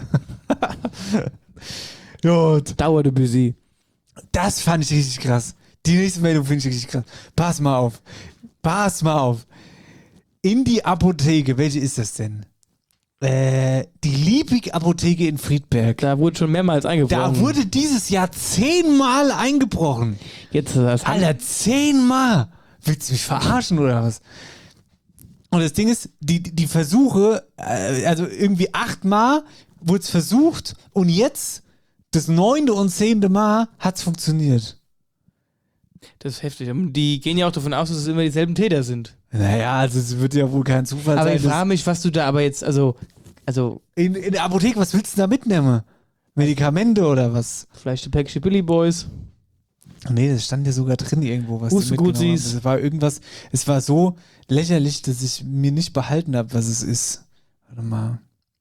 Gut. Dauerte busy. Das fand ich richtig krass. Die nächste Meldung finde ich richtig krass. Pass mal auf. In die Apotheke, welche ist das denn? Die Liebig-Apotheke in Friedberg. Da wurde schon mehrmals eingebrochen. Da wurde dieses Jahr 10-mal eingebrochen. Jetzt ist das. Alter, 10-mal. Willst du mich verarschen oder was? Und das Ding ist, die Versuche, also irgendwie 8-mal wurde es versucht und jetzt, das 9. und 10. Mal hat es funktioniert. Das ist heftig. Die gehen ja auch davon aus, dass es immer dieselben Täter sind. Naja, also es wird ja wohl kein Zufall sein. Aber ich frage mich, was du da aber jetzt, also in der Apotheke, was willst du da mitnehmen? Medikamente oder was? Vielleicht ein Päckchen Billy Boys. Nee, das stand ja sogar drin irgendwo, was du gut siehst. Es war irgendwas, es war so lächerlich, dass ich mir nicht behalten habe, was es ist. Warte mal.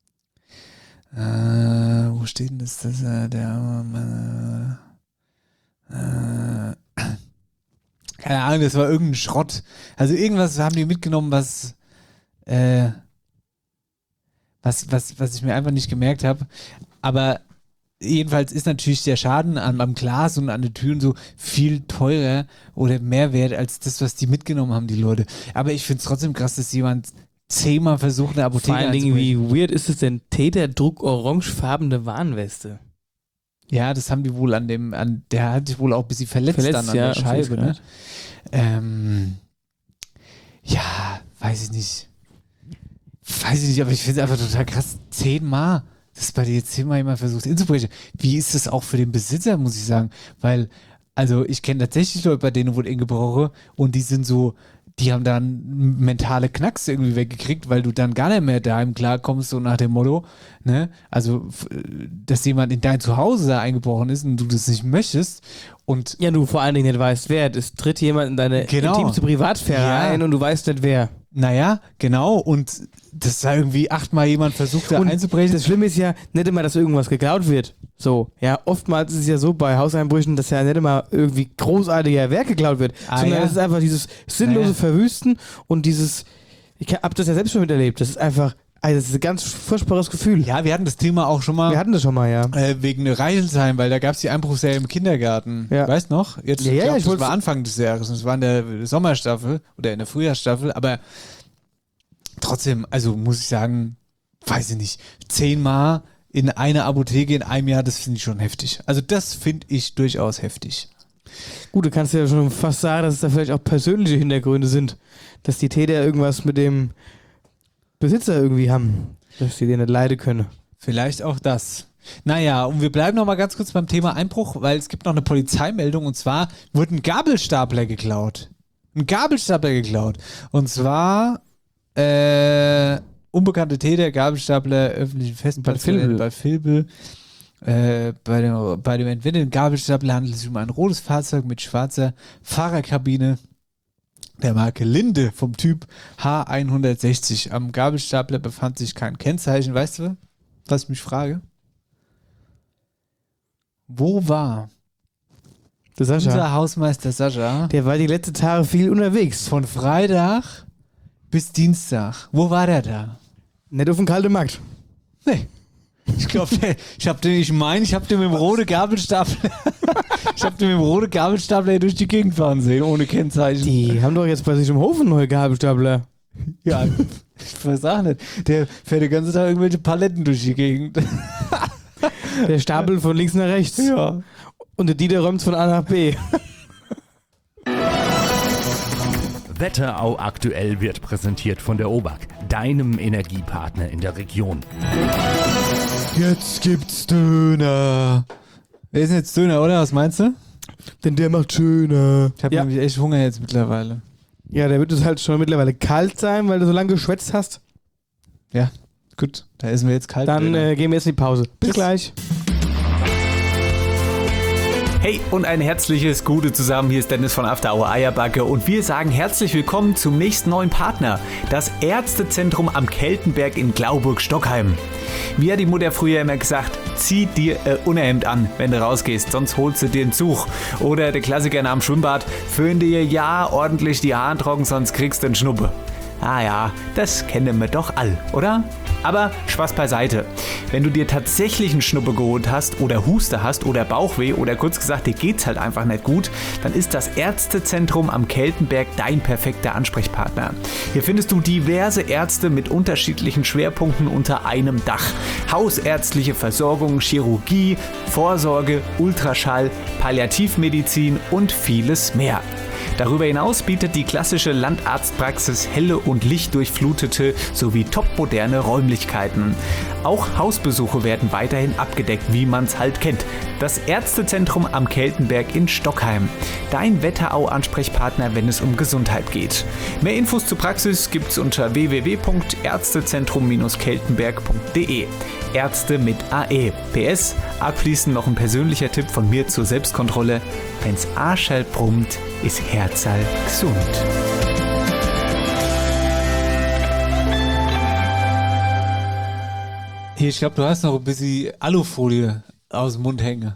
Wo steht denn das? Keine Ahnung, das war irgendein Schrott. Also irgendwas haben die mitgenommen, was ich mir einfach nicht gemerkt habe. Aber jedenfalls ist natürlich der Schaden am Glas und an den Türen so viel teurer oder mehr wert als das, was die mitgenommen haben, die Leute. Aber ich finde es trotzdem krass, dass jemand 10-mal versucht, eine Apotheke vor allen Dingen, wie weird ist es denn? Täterdruck orangefarbene Warnweste. Ja, das haben die wohl der hat sich wohl auch ein bisschen verletzt dann an der Scheibe. Ne? Ja, weiß ich nicht, aber ich finde es einfach total krass. 10-mal, dass bei dir 10-mal jemand versucht einzubrechen. Wie ist das auch für den Besitzer, muss ich sagen? Weil, also ich kenne tatsächlich Leute, bei denen wurde eingebrochen und die sind so, die haben dann mentale Knacks irgendwie weggekriegt, weil du dann gar nicht mehr daheim klarkommst, so nach dem Motto, ne? Also, dass jemand in dein Zuhause da eingebrochen ist und du das nicht möchtest und ja, du vor allen Dingen nicht weißt, wer. Es tritt jemand in deine intimste Privatsphäre ein und du weißt nicht, wer. Naja, genau, und dass da irgendwie 8-mal jemand versucht, da einzubrechen. Das Schlimme ist ja nicht immer, dass irgendwas geklaut wird. So, ja, oftmals ist es ja so bei Hauseinbrüchen, dass ja nicht immer irgendwie großartiger Werk geklaut wird, sondern es ist einfach dieses sinnlose Verwüsten und dieses, ich hab das ja selbst schon miterlebt, das ist einfach, also das ist ein ganz furchtbares Gefühl. Ja, wir hatten das Thema auch schon mal. Wir hatten das schon mal, ja. Wegen Reichelsheim, weil da gab es die Einbruchsserie im Kindergarten. Ja. Weißt du noch? Jetzt, ich glaub, das war Anfang des Jahres, das war in der Sommerstaffel oder in der Frühjahrsstaffel, aber trotzdem, also muss ich sagen, weiß ich nicht, 10-mal in eine Apotheke in einem Jahr, das finde ich schon heftig. Also das finde ich durchaus heftig. Gut, du kannst ja schon fast sagen, dass es da vielleicht auch persönliche Hintergründe sind, dass die Täter irgendwas mit dem Besitzer irgendwie haben, dass die den nicht leiden können. Vielleicht auch das. Naja, und wir bleiben noch mal ganz kurz beim Thema Einbruch, weil es gibt noch eine Polizeimeldung und zwar wurde ein Gabelstapler geklaut. Ein Gabelstapler geklaut. Und zwar unbekannte Täter, Gabelstapler, öffentlichen Festplatz bei Vilbel. Bei dem entwendeten Gabelstapler handelt es sich um ein rotes Fahrzeug mit schwarzer Fahrerkabine der Marke Linde vom Typ H160. Am Gabelstapler befand sich kein Kennzeichen. Weißt du, was ich mich frage? Wo war unser Hausmeister Sascha? Der war die letzten Tage viel unterwegs. Von Freitag bis Dienstag. Wo war der da? Nicht auf dem kalten Markt. Nee. Ich glaube, ich habe den mit dem roten Gabelstapler durch die Gegend fahren sehen, ohne Kennzeichen. Die haben doch jetzt bei sich im Hof einen neuen Gabelstapler. Ja, ich weiß auch nicht. Der fährt den ganzen Tag irgendwelche Paletten durch die Gegend. Der Stapel von links nach rechts. Ja. Und der Dieter räumt von A nach B. Wetterau aktuell wird präsentiert von der OBAK, deinem Energiepartner in der Region. Jetzt gibt's Döner. Wer ist denn jetzt Döner, oder? Was meinst du? Denn der macht schöner. Ich habe nämlich echt Hunger jetzt mittlerweile. Ja, der wird es halt schon mittlerweile kalt sein, weil du so lange geschwätzt hast. Ja, gut. Da essen wir jetzt kalt. Dann gehen wir jetzt in die Pause. Bis gleich. Hey und ein herzliches Gute zusammen, hier ist Dennis von After Hour Eierbacke und wir sagen herzlich willkommen zum nächsten neuen Partner, das Ärztezentrum am Keltenberg in Glauburg-Stockheim. Wie hat die Mutter früher immer gesagt, zieh dir ein Unterhemd an, wenn du rausgehst, sonst holst du dir einen Zug. Oder der Klassiker nach dem Schwimmbad, föhn dir ja ordentlich die Haare trocken, sonst kriegst du einen Schnuppe. Ah ja, das kennen wir doch all, oder? Aber Spaß beiseite. Wenn du dir tatsächlich einen Schnuppe geholt hast oder Huste hast oder Bauchweh oder kurz gesagt, dir geht's halt einfach nicht gut, dann ist das Ärztezentrum am Keltenberg dein perfekter Ansprechpartner. Hier findest du diverse Ärzte mit unterschiedlichen Schwerpunkten unter einem Dach. Hausärztliche Versorgung, Chirurgie, Vorsorge, Ultraschall, Palliativmedizin und vieles mehr. Darüber hinaus bietet die klassische Landarztpraxis helle und lichtdurchflutete sowie topmoderne Räumlichkeiten. Auch Hausbesuche werden weiterhin abgedeckt, wie man es halt kennt. Das Ärztezentrum am Keltenberg in Stockheim. Dein Wetterau-Ansprechpartner, wenn es um Gesundheit geht. Mehr Infos zur Praxis gibt's unter www.ärztezentrum-keltenberg.de. Ärzte mit AE. PS, abschließend noch ein persönlicher Tipp von mir zur Selbstkontrolle. Wenn's Arschel brummt, ist Herzal gesund. Hier, ich glaube, du hast noch ein bisschen Alufolie aus dem Mund hängen.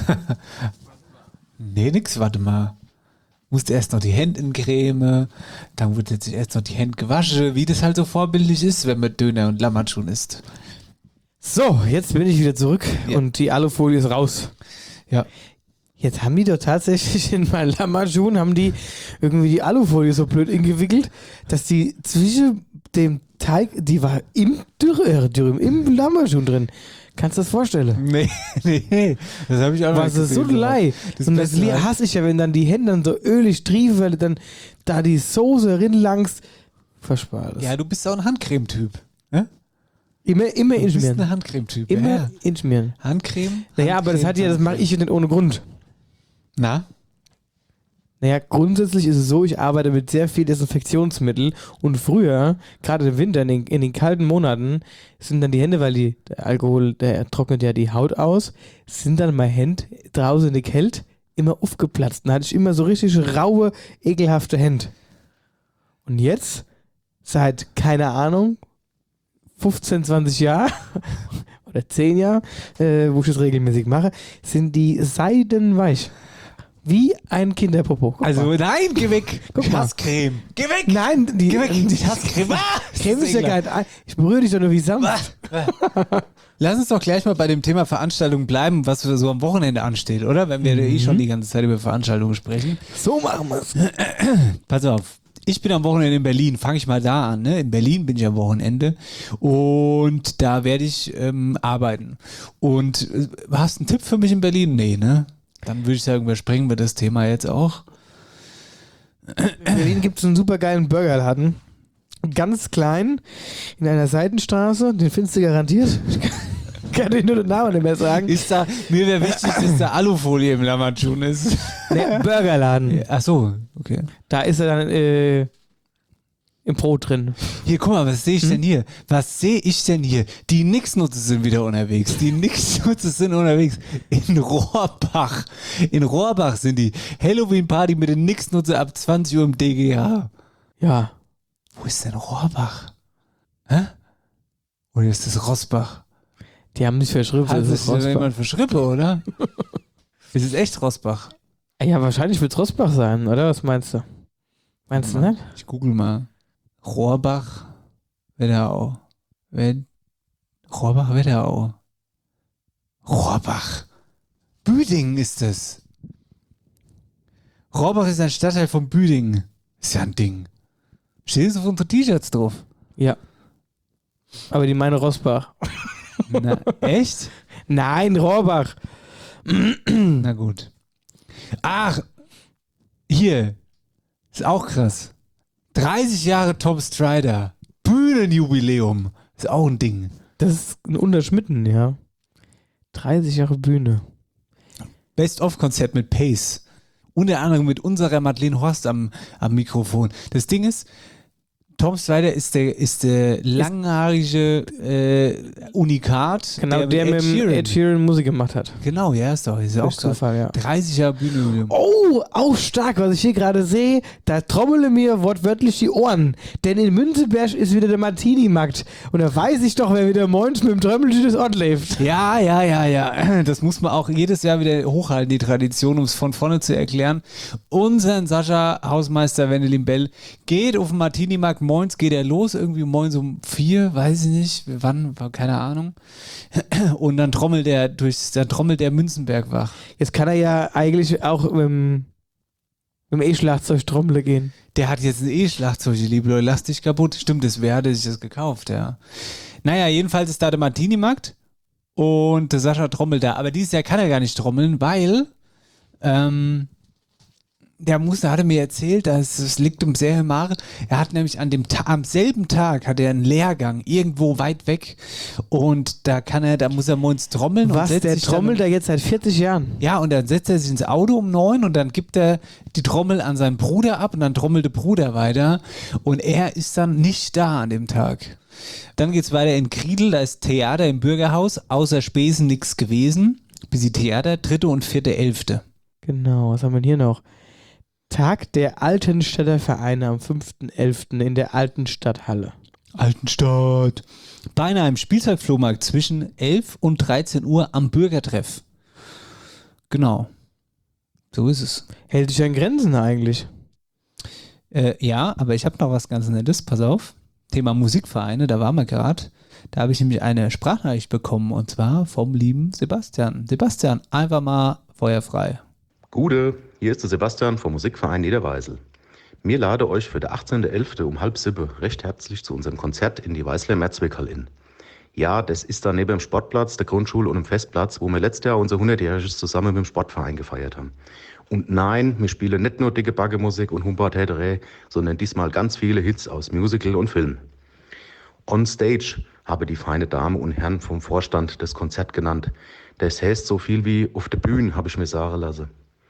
Nee, nix, warte mal. Musst erst noch die Hände in Creme, dann wird jetzt erst noch die Hände gewaschen, wie das halt so vorbildlich ist, wenn man Döner und Lammatschun isst. So, jetzt bin ich wieder zurück und die Alufolie ist raus. Ja. Jetzt haben die doch tatsächlich in meinem Lammatschun haben die irgendwie die Alufolie so blöd eingewickelt, dass die zwischen dem Teig, die war im Dürüm, im Lammatschun drin. Kannst du das vorstellen? Nee, das habe ich auch noch nicht gesehen. Was ist so leid. Und das hasse ich ja, wenn dann die Hände dann so ölig triefen, weil dann da die Soße rinlangst. Verspaß. Ja, du bist auch ein Handcreme-Typ. Ne? Immer inschmieren. Du bist ein Handcreme-Typ. Immer inschmieren. Handcreme? Naja, aber das mache ich ja nicht ohne Grund. Na? Naja, grundsätzlich ist es so, ich arbeite mit sehr viel Desinfektionsmittel und früher, gerade im Winter, in den kalten Monaten, sind dann die Hände, weil der Alkohol, der trocknet ja die Haut aus, sind dann meine Hände draußen in der Kälte immer aufgeplatzt. Dann hatte ich immer so richtig raue, ekelhafte Hände. Und jetzt, seit, keine Ahnung, 15, 20 Jahren oder 10 Jahren, wo ich das regelmäßig mache, sind die seidenweich. Wie ein Kinderpopo. Also nein, geh weg. Guck mal. Hasscreme. Geh weg. Nein, Geh weg. Die Hasscreme. Creme ist ja geil. Ich berühre dich doch nur wie sanft. Lass uns doch gleich mal bei dem Thema Veranstaltung bleiben, was so am Wochenende ansteht, oder? Wenn wir eh schon die ganze Zeit über Veranstaltungen sprechen. So machen wir es. Pass auf. Ich bin am Wochenende in Berlin. Fange ich mal da an. Ne? In Berlin bin ich am Wochenende und da werde ich arbeiten. Und hast du einen Tipp für mich in Berlin? Nee, ne? Dann würde ich sagen, überspringen wir das Thema jetzt auch. In Berlin gibt es einen super geilen Burgerladen. Ganz klein, in einer Seitenstraße. Den findest du garantiert. Ich kann dir nur den Namen nicht mehr sagen. Mir wäre wichtig, dass da Alufolie im Lammertschun ist. Der Burgerladen. Ach so, okay. Da ist er dann im Brot drin. Hier, guck mal, was sehe ich denn hier? Was sehe ich denn hier? Die Nixnutze sind wieder unterwegs. Die Nixnutze sind unterwegs. In Rohrbach. In Rohrbach sind die. Halloween-Party mit den Nixnutze ab 20 Uhr im DGH. Ja. Wo ist denn Rohrbach? Hä? Oder ist das Rossbach? Die haben sich verschrippen. Hat sich da jemand verschrippen, oder? Ist es echt Rossbach? Ja, wahrscheinlich wird es Rossbach sein, oder? Was meinst du? Meinst du nicht? Ich google mal. Rohrbach, Wetterau. Rohrbach, Wetterau. Rohrbach. Büdingen ist es. Rohrbach ist ein Stadtteil von Büdingen. Ist ja ein Ding. Steht es auf unsere T-Shirts drauf? Ja. Aber die meine Rossbach. Na, echt? Nein, Rohrbach. Na gut. Ach, hier. Ist auch krass. 30 Jahre Tom Strider. Bühnenjubiläum. Ist auch ein Ding. Das ist ein Unterschmitten, ja. 30 Jahre Bühne. Best-of-Konzert mit Pace. Unter anderem mit unserer Madeleine Horst am Mikrofon. Das Ding ist, Tom Strider ist der langhaarige Unikat, genau, der mit Ed Sheeran Musik gemacht hat. Genau, ja, ist auch Zufall, ja. 30 Jahre Bühne. Oh, auch stark, was ich hier gerade sehe, da trommele mir wortwörtlich die Ohren. Denn in Münzeberg ist wieder der Martini-Markt. Und da weiß ich doch, wer wieder morgens mit dem Trömmelchen durchs Ort lebt. Ja. Das muss man auch jedes Jahr wieder hochhalten, die Tradition, um es von vorne zu erklären. Unseren Sascha, Hausmeister Wendelin Bell, geht auf den Martini-Markt. Moins geht er los, irgendwie morgens um 4, weiß ich nicht, wann, keine Ahnung. Und dann trommelt er Münzenberg wach. Jetzt kann er ja eigentlich auch mit dem E-Schlagzeug trommeln gehen. Der hat jetzt ein E-Schlagzeug, liebe Leute, lass dich kaputt. Stimmt, wer hatte sich das gekauft, ja. Naja, jedenfalls ist da der Martini-Markt und der Sascha trommelt da. Aber dieses Jahr kann er gar nicht trommeln, weil hatte mir erzählt, dass es liegt um sehr Mare. Er hat nämlich am selben Tag hat er einen Lehrgang irgendwo weit weg und da muss er morgens trommeln. Was, und der trommelt da jetzt seit 40 Jahren? Ja, und dann setzt er sich ins Auto um 9 und dann gibt er die Trommel an seinen Bruder ab und dann trommelt der Bruder weiter und er ist dann nicht da an dem Tag. Dann geht's weiter in Kriedl, da ist Theater im Bürgerhaus, außer Spesen nichts gewesen. Bis die Theater, 3. und 4.11. Genau, was haben wir denn hier noch? Tag der Altenstädter Vereine am 5.11. in der Altenstadthalle. Altenstadt. Beinahe im Spielzeugflohmarkt zwischen 11 und 13 Uhr am Bürgertreff. Genau. So ist es. Hält sich an Grenzen eigentlich. Ja, aber ich habe noch was ganz Nettes. Pass auf. Thema Musikvereine, da waren wir gerade. Da habe ich nämlich eine Sprachnachricht bekommen und zwar vom lieben Sebastian. Sebastian, einfach mal feuerfrei. Gude, hier ist der Sebastian vom Musikverein Niederweisel. Wir laden euch für den 18.11. um 6:30 recht herzlich zu unserem Konzert in die Weißler Mehrzweckhalle in. Ja, das ist da neben dem Sportplatz, der Grundschule und dem Festplatz, wo wir letztes Jahr unser 100-jähriges zusammen mit dem Sportverein gefeiert haben. Und nein, wir spielen nicht nur dicke Baggemusik und Humbert-Häderei, sondern diesmal ganz viele Hits aus Musical und Film. On Stage habe die feine Dame und Herren vom Vorstand das Konzert genannt. Das heißt so viel wie auf der Bühne, habe ich mir sagen lassen.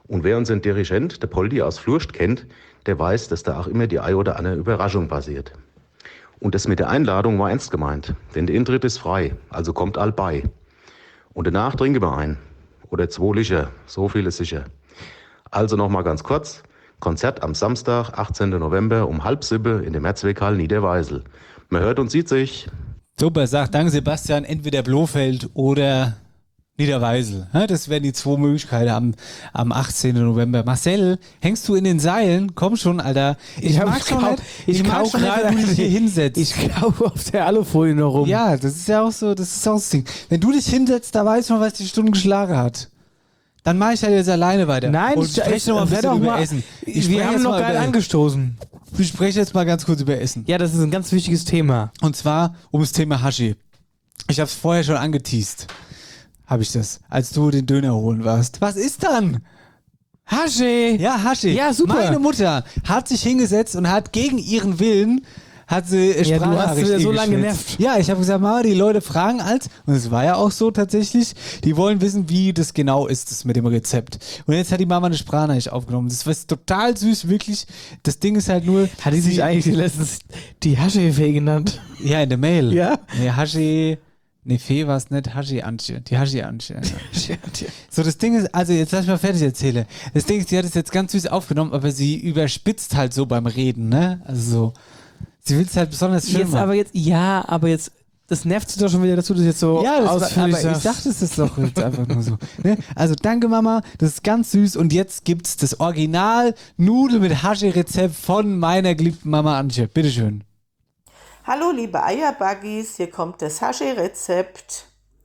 Und wer unseren Dirigent, der Poldi aus Flurst, kennt, der weiß, dass da auch immer die ein oder andere Überraschung passiert. Und das mit der Einladung war ernst gemeint, denn der Eintritt ist frei, also kommt all bei. Und danach trinken wir ein. Oder 2 Licher, so viel ist sicher. Also nochmal ganz kurz, Konzert am Samstag, 18. November um 6:30 in der Mehrzweckhalle Niederweisel. Man hört und sieht sich. Super, sagt danke Sebastian, entweder Blofeld oder Niederweisel. Das wären die 2 Möglichkeiten am 18. November. Marcel, hängst du in den Seilen? Komm schon, Alter. Ich mag schon nicht, wenn du dich hier hinsetzt. Ich glaube auf der Alufolie noch rum. Ja, das ist ja auch so, das ist auch das Ding. Wenn du dich hinsetzt, da weiß man, was die Stunde geschlagen hat. Dann mache ich halt jetzt alleine weiter. Nein, und spreche noch mal ein bisschen über Essen. Wir haben noch gar nicht angestoßen. Ich spreche jetzt mal ganz kurz über Essen. Ja, das ist ein ganz wichtiges Thema. Und zwar ums Thema Hashi. Ich habe es vorher schon angeteast. Habe ich das, als du den Döner holen warst. Was ist dann? Hashi. Ja, Hashi. Ja, super. Meine Mutter hat sich hingesetzt und hat gegen ihren Willen Ja, du hast wieder so lange genervt. Ja, ich habe gesagt, Mama, die Leute fragen als, und es war ja auch so tatsächlich, die wollen wissen, wie das genau ist, das mit dem Rezept. Und jetzt hat die Mama eine Sprachnachricht aufgenommen. Das war total süß, wirklich. Das Ding ist halt nur... Hat die sich eigentlich letztens die Hashi-Fee genannt? Ja, in der Mail. Ja? Nee, Hashi... Nee, Fee war es nicht, Hashi-Antje. Die Hashi-Antje. So, das Ding ist, also jetzt lass mich mal fertig erzählen. Das Ding ist, die hat es jetzt ganz süß aufgenommen, aber sie überspitzt halt so beim Reden, ne? Also so... Sie will es halt besonders schön machen. Aber jetzt, das nervt sie doch schon wieder, dass du das jetzt so ausführlich sagst. Ich dachte es ist doch jetzt einfach nur so. Ne? Also danke Mama, das ist ganz süß und jetzt gibt's das Original Nudel mit Hashi-Rezept von meiner geliebten Mama Antje. Bitteschön. Hallo liebe Eierbuggies, hier kommt das Hashi-Rezept.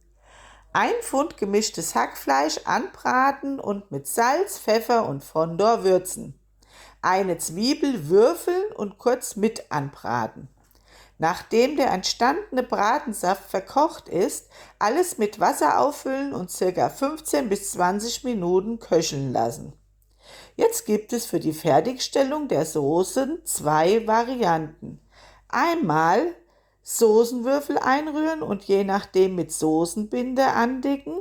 1 Pfund gemischtes Hackfleisch anbraten und mit Salz, Pfeffer und Fondor würzen. Eine Zwiebel würfeln und kurz mit anbraten. Nachdem der entstandene Bratensaft verkocht ist, alles mit Wasser auffüllen und ca. 15 bis 20 Minuten köcheln lassen. Jetzt gibt es für die Fertigstellung der Soßen 2 Varianten. Einmal Soßenwürfel einrühren und je nachdem mit Soßenbinder andicken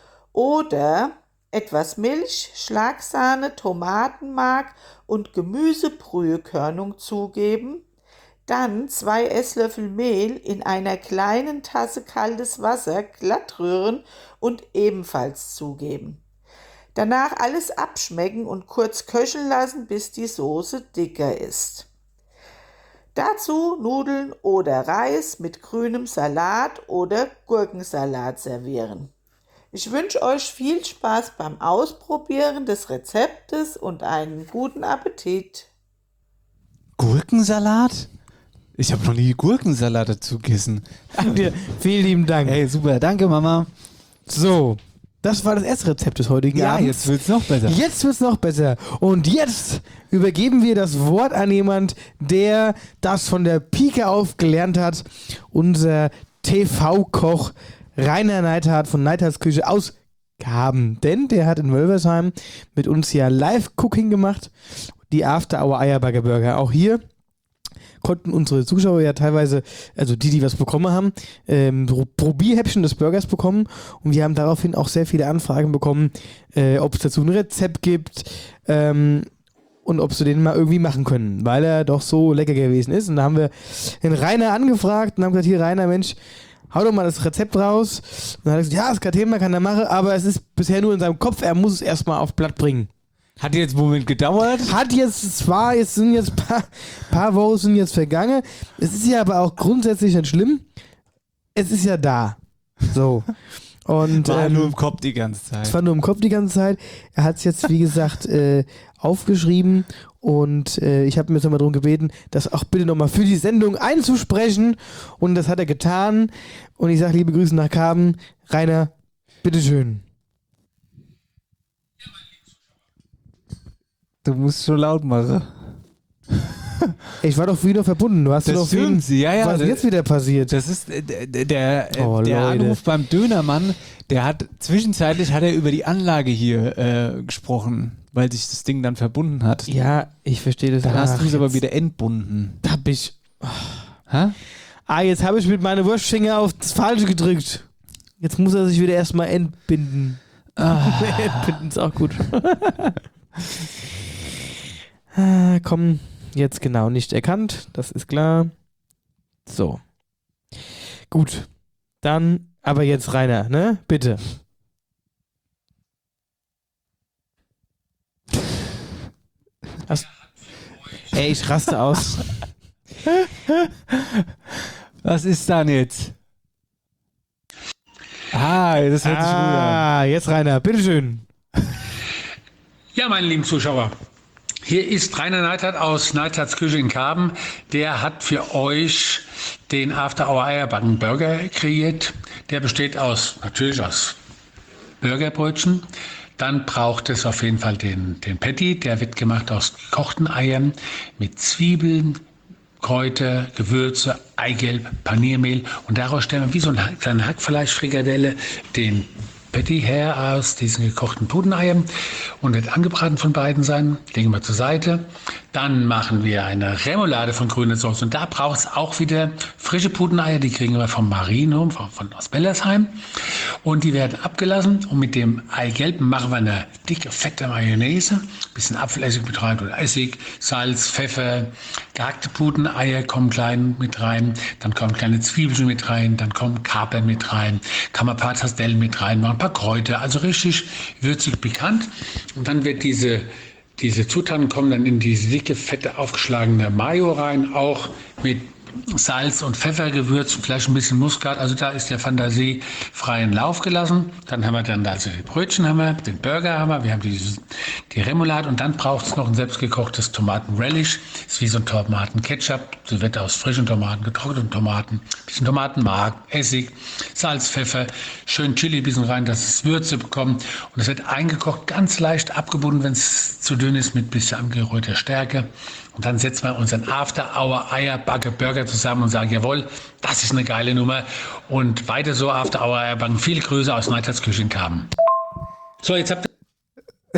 oder etwas Milch, Schlagsahne, Tomatenmark und Gemüsebrühekörnung zugeben, dann 2 Esslöffel Mehl in einer kleinen Tasse kaltes Wasser glatt rühren und ebenfalls zugeben. Danach alles abschmecken und kurz köcheln lassen, bis die Soße dicker ist. Dazu Nudeln oder Reis mit grünem Salat oder Gurkensalat servieren. Ich wünsche euch viel Spaß beim Ausprobieren des Rezeptes und einen guten Appetit. Gurkensalat? Ich habe noch nie Gurkensalat dazu gegessen. Vielen lieben Dank. Hey, super, danke Mama. So, das war das erste Rezept des heutigen Abends. Ja, jetzt wird's noch besser. Jetzt wird's noch besser. Und jetzt übergeben wir das Wort an jemand, der das von der Pike auf gelernt hat. Unser TV-Koch Rainer Neithardt von Neithards Küche aus Gaben. Denn der hat in Wölversheim mit uns ja Live-Cooking gemacht. Die After-Hour-Eierbagger-Burger. Auch hier konnten unsere Zuschauer ja teilweise, also die was bekommen haben, Probierhäppchen des Burgers bekommen. Und wir haben daraufhin auch sehr viele Anfragen bekommen, ob es dazu ein Rezept gibt und ob sie den mal irgendwie machen können, weil er doch so lecker gewesen ist. Und da haben wir den Rainer angefragt und haben gesagt, hier Rainer, Mensch, hau doch mal das Rezept raus. Und dann hat er gesagt, ja, ist kein Thema, kann er machen, aber es ist bisher nur in seinem Kopf, er muss es erstmal auf Blatt bringen. Hat jetzt einen Moment gedauert? Jetzt sind jetzt paar Wochen sind jetzt vergangen. Es ist ja aber auch grundsätzlich nicht schlimm. Es ist ja da. So. Und, war nur im Kopf die ganze Zeit. Es war nur im Kopf die ganze Zeit. Er hat es jetzt, wie gesagt, aufgeschrieben und ich habe mir jetzt nochmal darum gebeten, das auch bitte nochmal für die Sendung einzusprechen und das hat er getan und ich sage liebe Grüße nach Gaben. Rainer, bitteschön. Du musst schon laut machen. Ich war doch wieder verbunden. Du hast das doch stimmt. Ja, was ist jetzt wieder passiert? Das ist der Anruf beim Dönermann. Zwischenzeitlich hat er über die Anlage hier gesprochen, weil sich das Ding dann verbunden hat. Ja, ich verstehe das. Dann hast du es aber wieder entbunden. Da hab ich. Jetzt habe ich mit meiner Wurstfinger auf das Falsche gedrückt. Jetzt muss er sich wieder erstmal entbinden. Entbinden ist auch gut. Komm, jetzt genau nicht erkannt, das ist klar. So. Gut. Dann, aber jetzt Rainer, ne? Bitte. Ey, ich raste aus. Was ist dann jetzt? Das hört sich gut an. Jetzt Rainer, bitteschön. Ja, meine lieben Zuschauer, hier ist Rainer Neidhardt aus Neidhardts Küche in Karben. Der hat für euch den After Hour Eierbacken Burger kreiert. Der besteht natürlich aus Burgerbrötchen. Dann braucht es auf jeden Fall den Patty. Der wird gemacht aus gekochten Eiern mit Zwiebeln, Kräuter, Gewürze, Eigelb, Paniermehl. Und daraus stellen wir wie so eine kleine Hackfleischfrikadelle den Patty her aus diesen gekochten Puteneiern und wird angebraten von beiden Seiten. Legen wir zur Seite. Dann machen wir eine Remoulade von grüner Soße. Und da braucht es auch wieder frische Puteneier. Die kriegen wir vom Marienhof, aus Bellersheim. Und die werden abgelassen. Und mit dem Eigelb machen wir eine dicke, fette Mayonnaise. Bisschen Apfelessig mit rein oder Essig, Salz, Pfeffer. Gehackte Puteneier kommen klein mit rein. Dann kommen kleine Zwiebeln mit rein. Dann kommen Kapern mit rein. Kann man ein paar Pastellen mit reinmachen, ein paar Kräuter. Also richtig würzig, pikant. Und dann wird diese Zutaten kommen dann in diese dicke, fette, aufgeschlagene Mayo rein, auch mit Salz und Pfeffer gewürzt, vielleicht ein bisschen Muskat. Also da ist der Fantasie freien Lauf gelassen. Dann haben wir also die Brötchen, den Burger wir haben die Remoulade und dann braucht es noch ein selbstgekochtes Tomaten-Relish. Ist wie so ein Tomaten-Ketchup. So wird aus frischen Tomaten, getrockneten Tomaten, bisschen Tomatenmark, Essig, Salz, Pfeffer, schön Chili bisschen rein, dass es Würze bekommt. Und es wird eingekocht, ganz leicht abgebunden, wenn es zu dünn ist, mit bisschen angerührter Stärke. Und dann setzen wir unseren After Hour Eierbacke Burger zusammen und sagen, jawohl, das ist eine geile Nummer. Und weiter so After Hour Eierbacken. Viele Grüße aus Neidhardts Küche in Karben. So, jetzt habt ihr...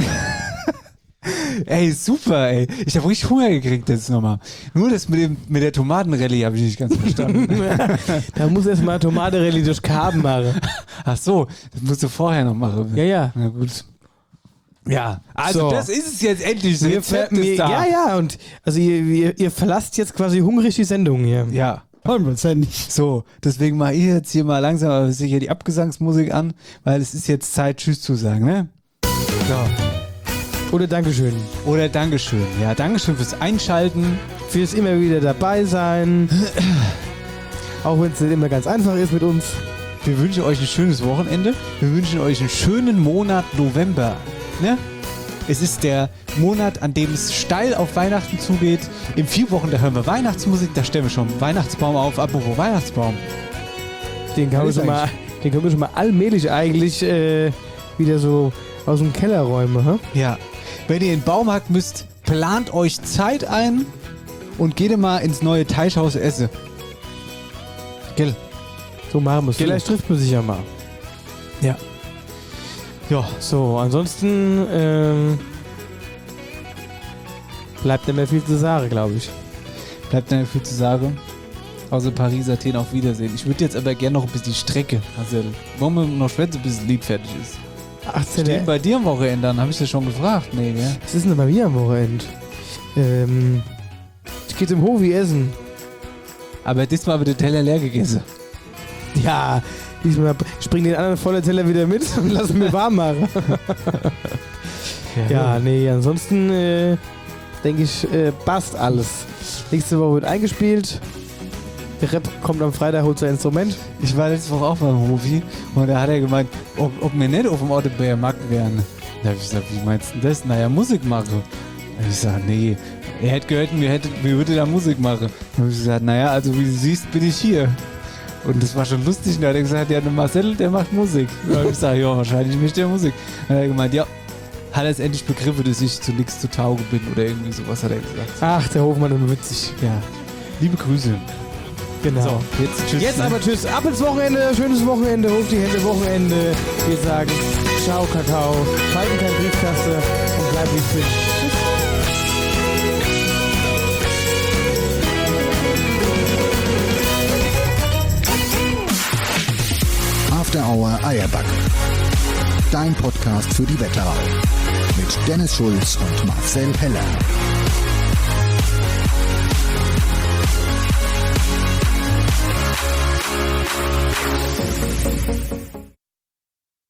Ey, super, ey. Ich habe richtig Hunger gekriegt jetzt nochmal. Nur das mit der Tomatenrallye habe ich nicht ganz verstanden. Da muss erst mal Tomatenrallye durch Karben machen. Ach so, das musst du vorher noch machen. Ja. Na gut. Ja, also so. Das ist es jetzt endlich. Das Rezept ist da. Ja, und also ihr verlasst jetzt quasi hungrig die Sendung hier. Ja. 100%. So, deswegen mache ich jetzt hier mal langsam aber sicher die Abgesangsmusik an, weil es ist jetzt Zeit, Tschüss zu sagen, ne? So. Oder Dankeschön. Oder Dankeschön. Ja, Dankeschön fürs Einschalten. Fürs immer wieder dabei sein. Auch wenn es nicht immer ganz einfach ist mit uns. Wir wünschen euch ein schönes Wochenende. Wir wünschen euch einen schönen Monat November. Ne? Es ist der Monat, an dem es steil auf Weihnachten zugeht. In 4 Wochen, da hören wir Weihnachtsmusik, da stellen wir schon einen Weihnachtsbaum auf. Apropos Weihnachtsbaum. Den können wir schon mal allmählich eigentlich wieder so aus dem Keller räumen. Huh? Ja. Wenn ihr in den Baumarkt müsst, plant euch Zeit ein und geht mal ins neue Teichhaus essen. Gell? So machen wir es. Vielleicht trifft man sich ja mal. Ja. Ja, so, ansonsten bleibt nicht mehr viel zu sagen, glaube ich. Bleibt nicht mehr viel zu sagen. Außer Paris, Athen, auf Wiedersehen. Ich würde jetzt aber gerne noch ein bisschen die Strecke, Marcel. Wollen wir noch schwätzen, bis das Lied fertig ist? 18. Steht bei dir am Wochenende an? Habe ich das schon gefragt? Nee, gell? Was ist denn bei mir am Wochenende? Ich gehe zum Hofi essen. Aber diesmal wird der Teller leer gegessen. Ja, diesmal spring den anderen vollen Teller wieder mit und lass ihn mir warm machen. Ja, nee, ansonsten denke ich, passt alles. Nächste Woche wird eingespielt. Der Rap kommt am Freitag, holt sein Instrument. Ich war letzte Woche auch beim Hofi und da hat er gemeint, ob wir nicht auf dem Otteberg-Markt wären. Da habe ich gesagt, wie meinst du das? Naja, Musik machen. Da habe ich gesagt, nee, er hätte gehört, wir würden da Musik machen. Da habe ich gesagt, naja, also wie du siehst, bin ich hier. Und das war schon lustig. Und da hat er gesagt, ja, der Marcel, der macht Musik. Da habe ich gesagt, ja, wahrscheinlich mischt der Musik. Dann hat er gemeint, ja, hat er es endlich begriffen, dass ich zu nichts zu Tauge bin oder irgendwie sowas, hat er gesagt. Ach, der Hofmann ist witzig. Ja, liebe Grüße. Genau. So, jetzt tschüss. Jetzt aber tschüss. Ab ins Wochenende. Schönes Wochenende. Hoch die Hände. Wochenende. Wir sagen ciao, Kakao. Falten kein Briefkasten und bleib wie ich bin. Tschüss. After Hour Eierbacke. Dein Podcast für die Wetterau. Mit Dennis Schulz und Marcel Heller.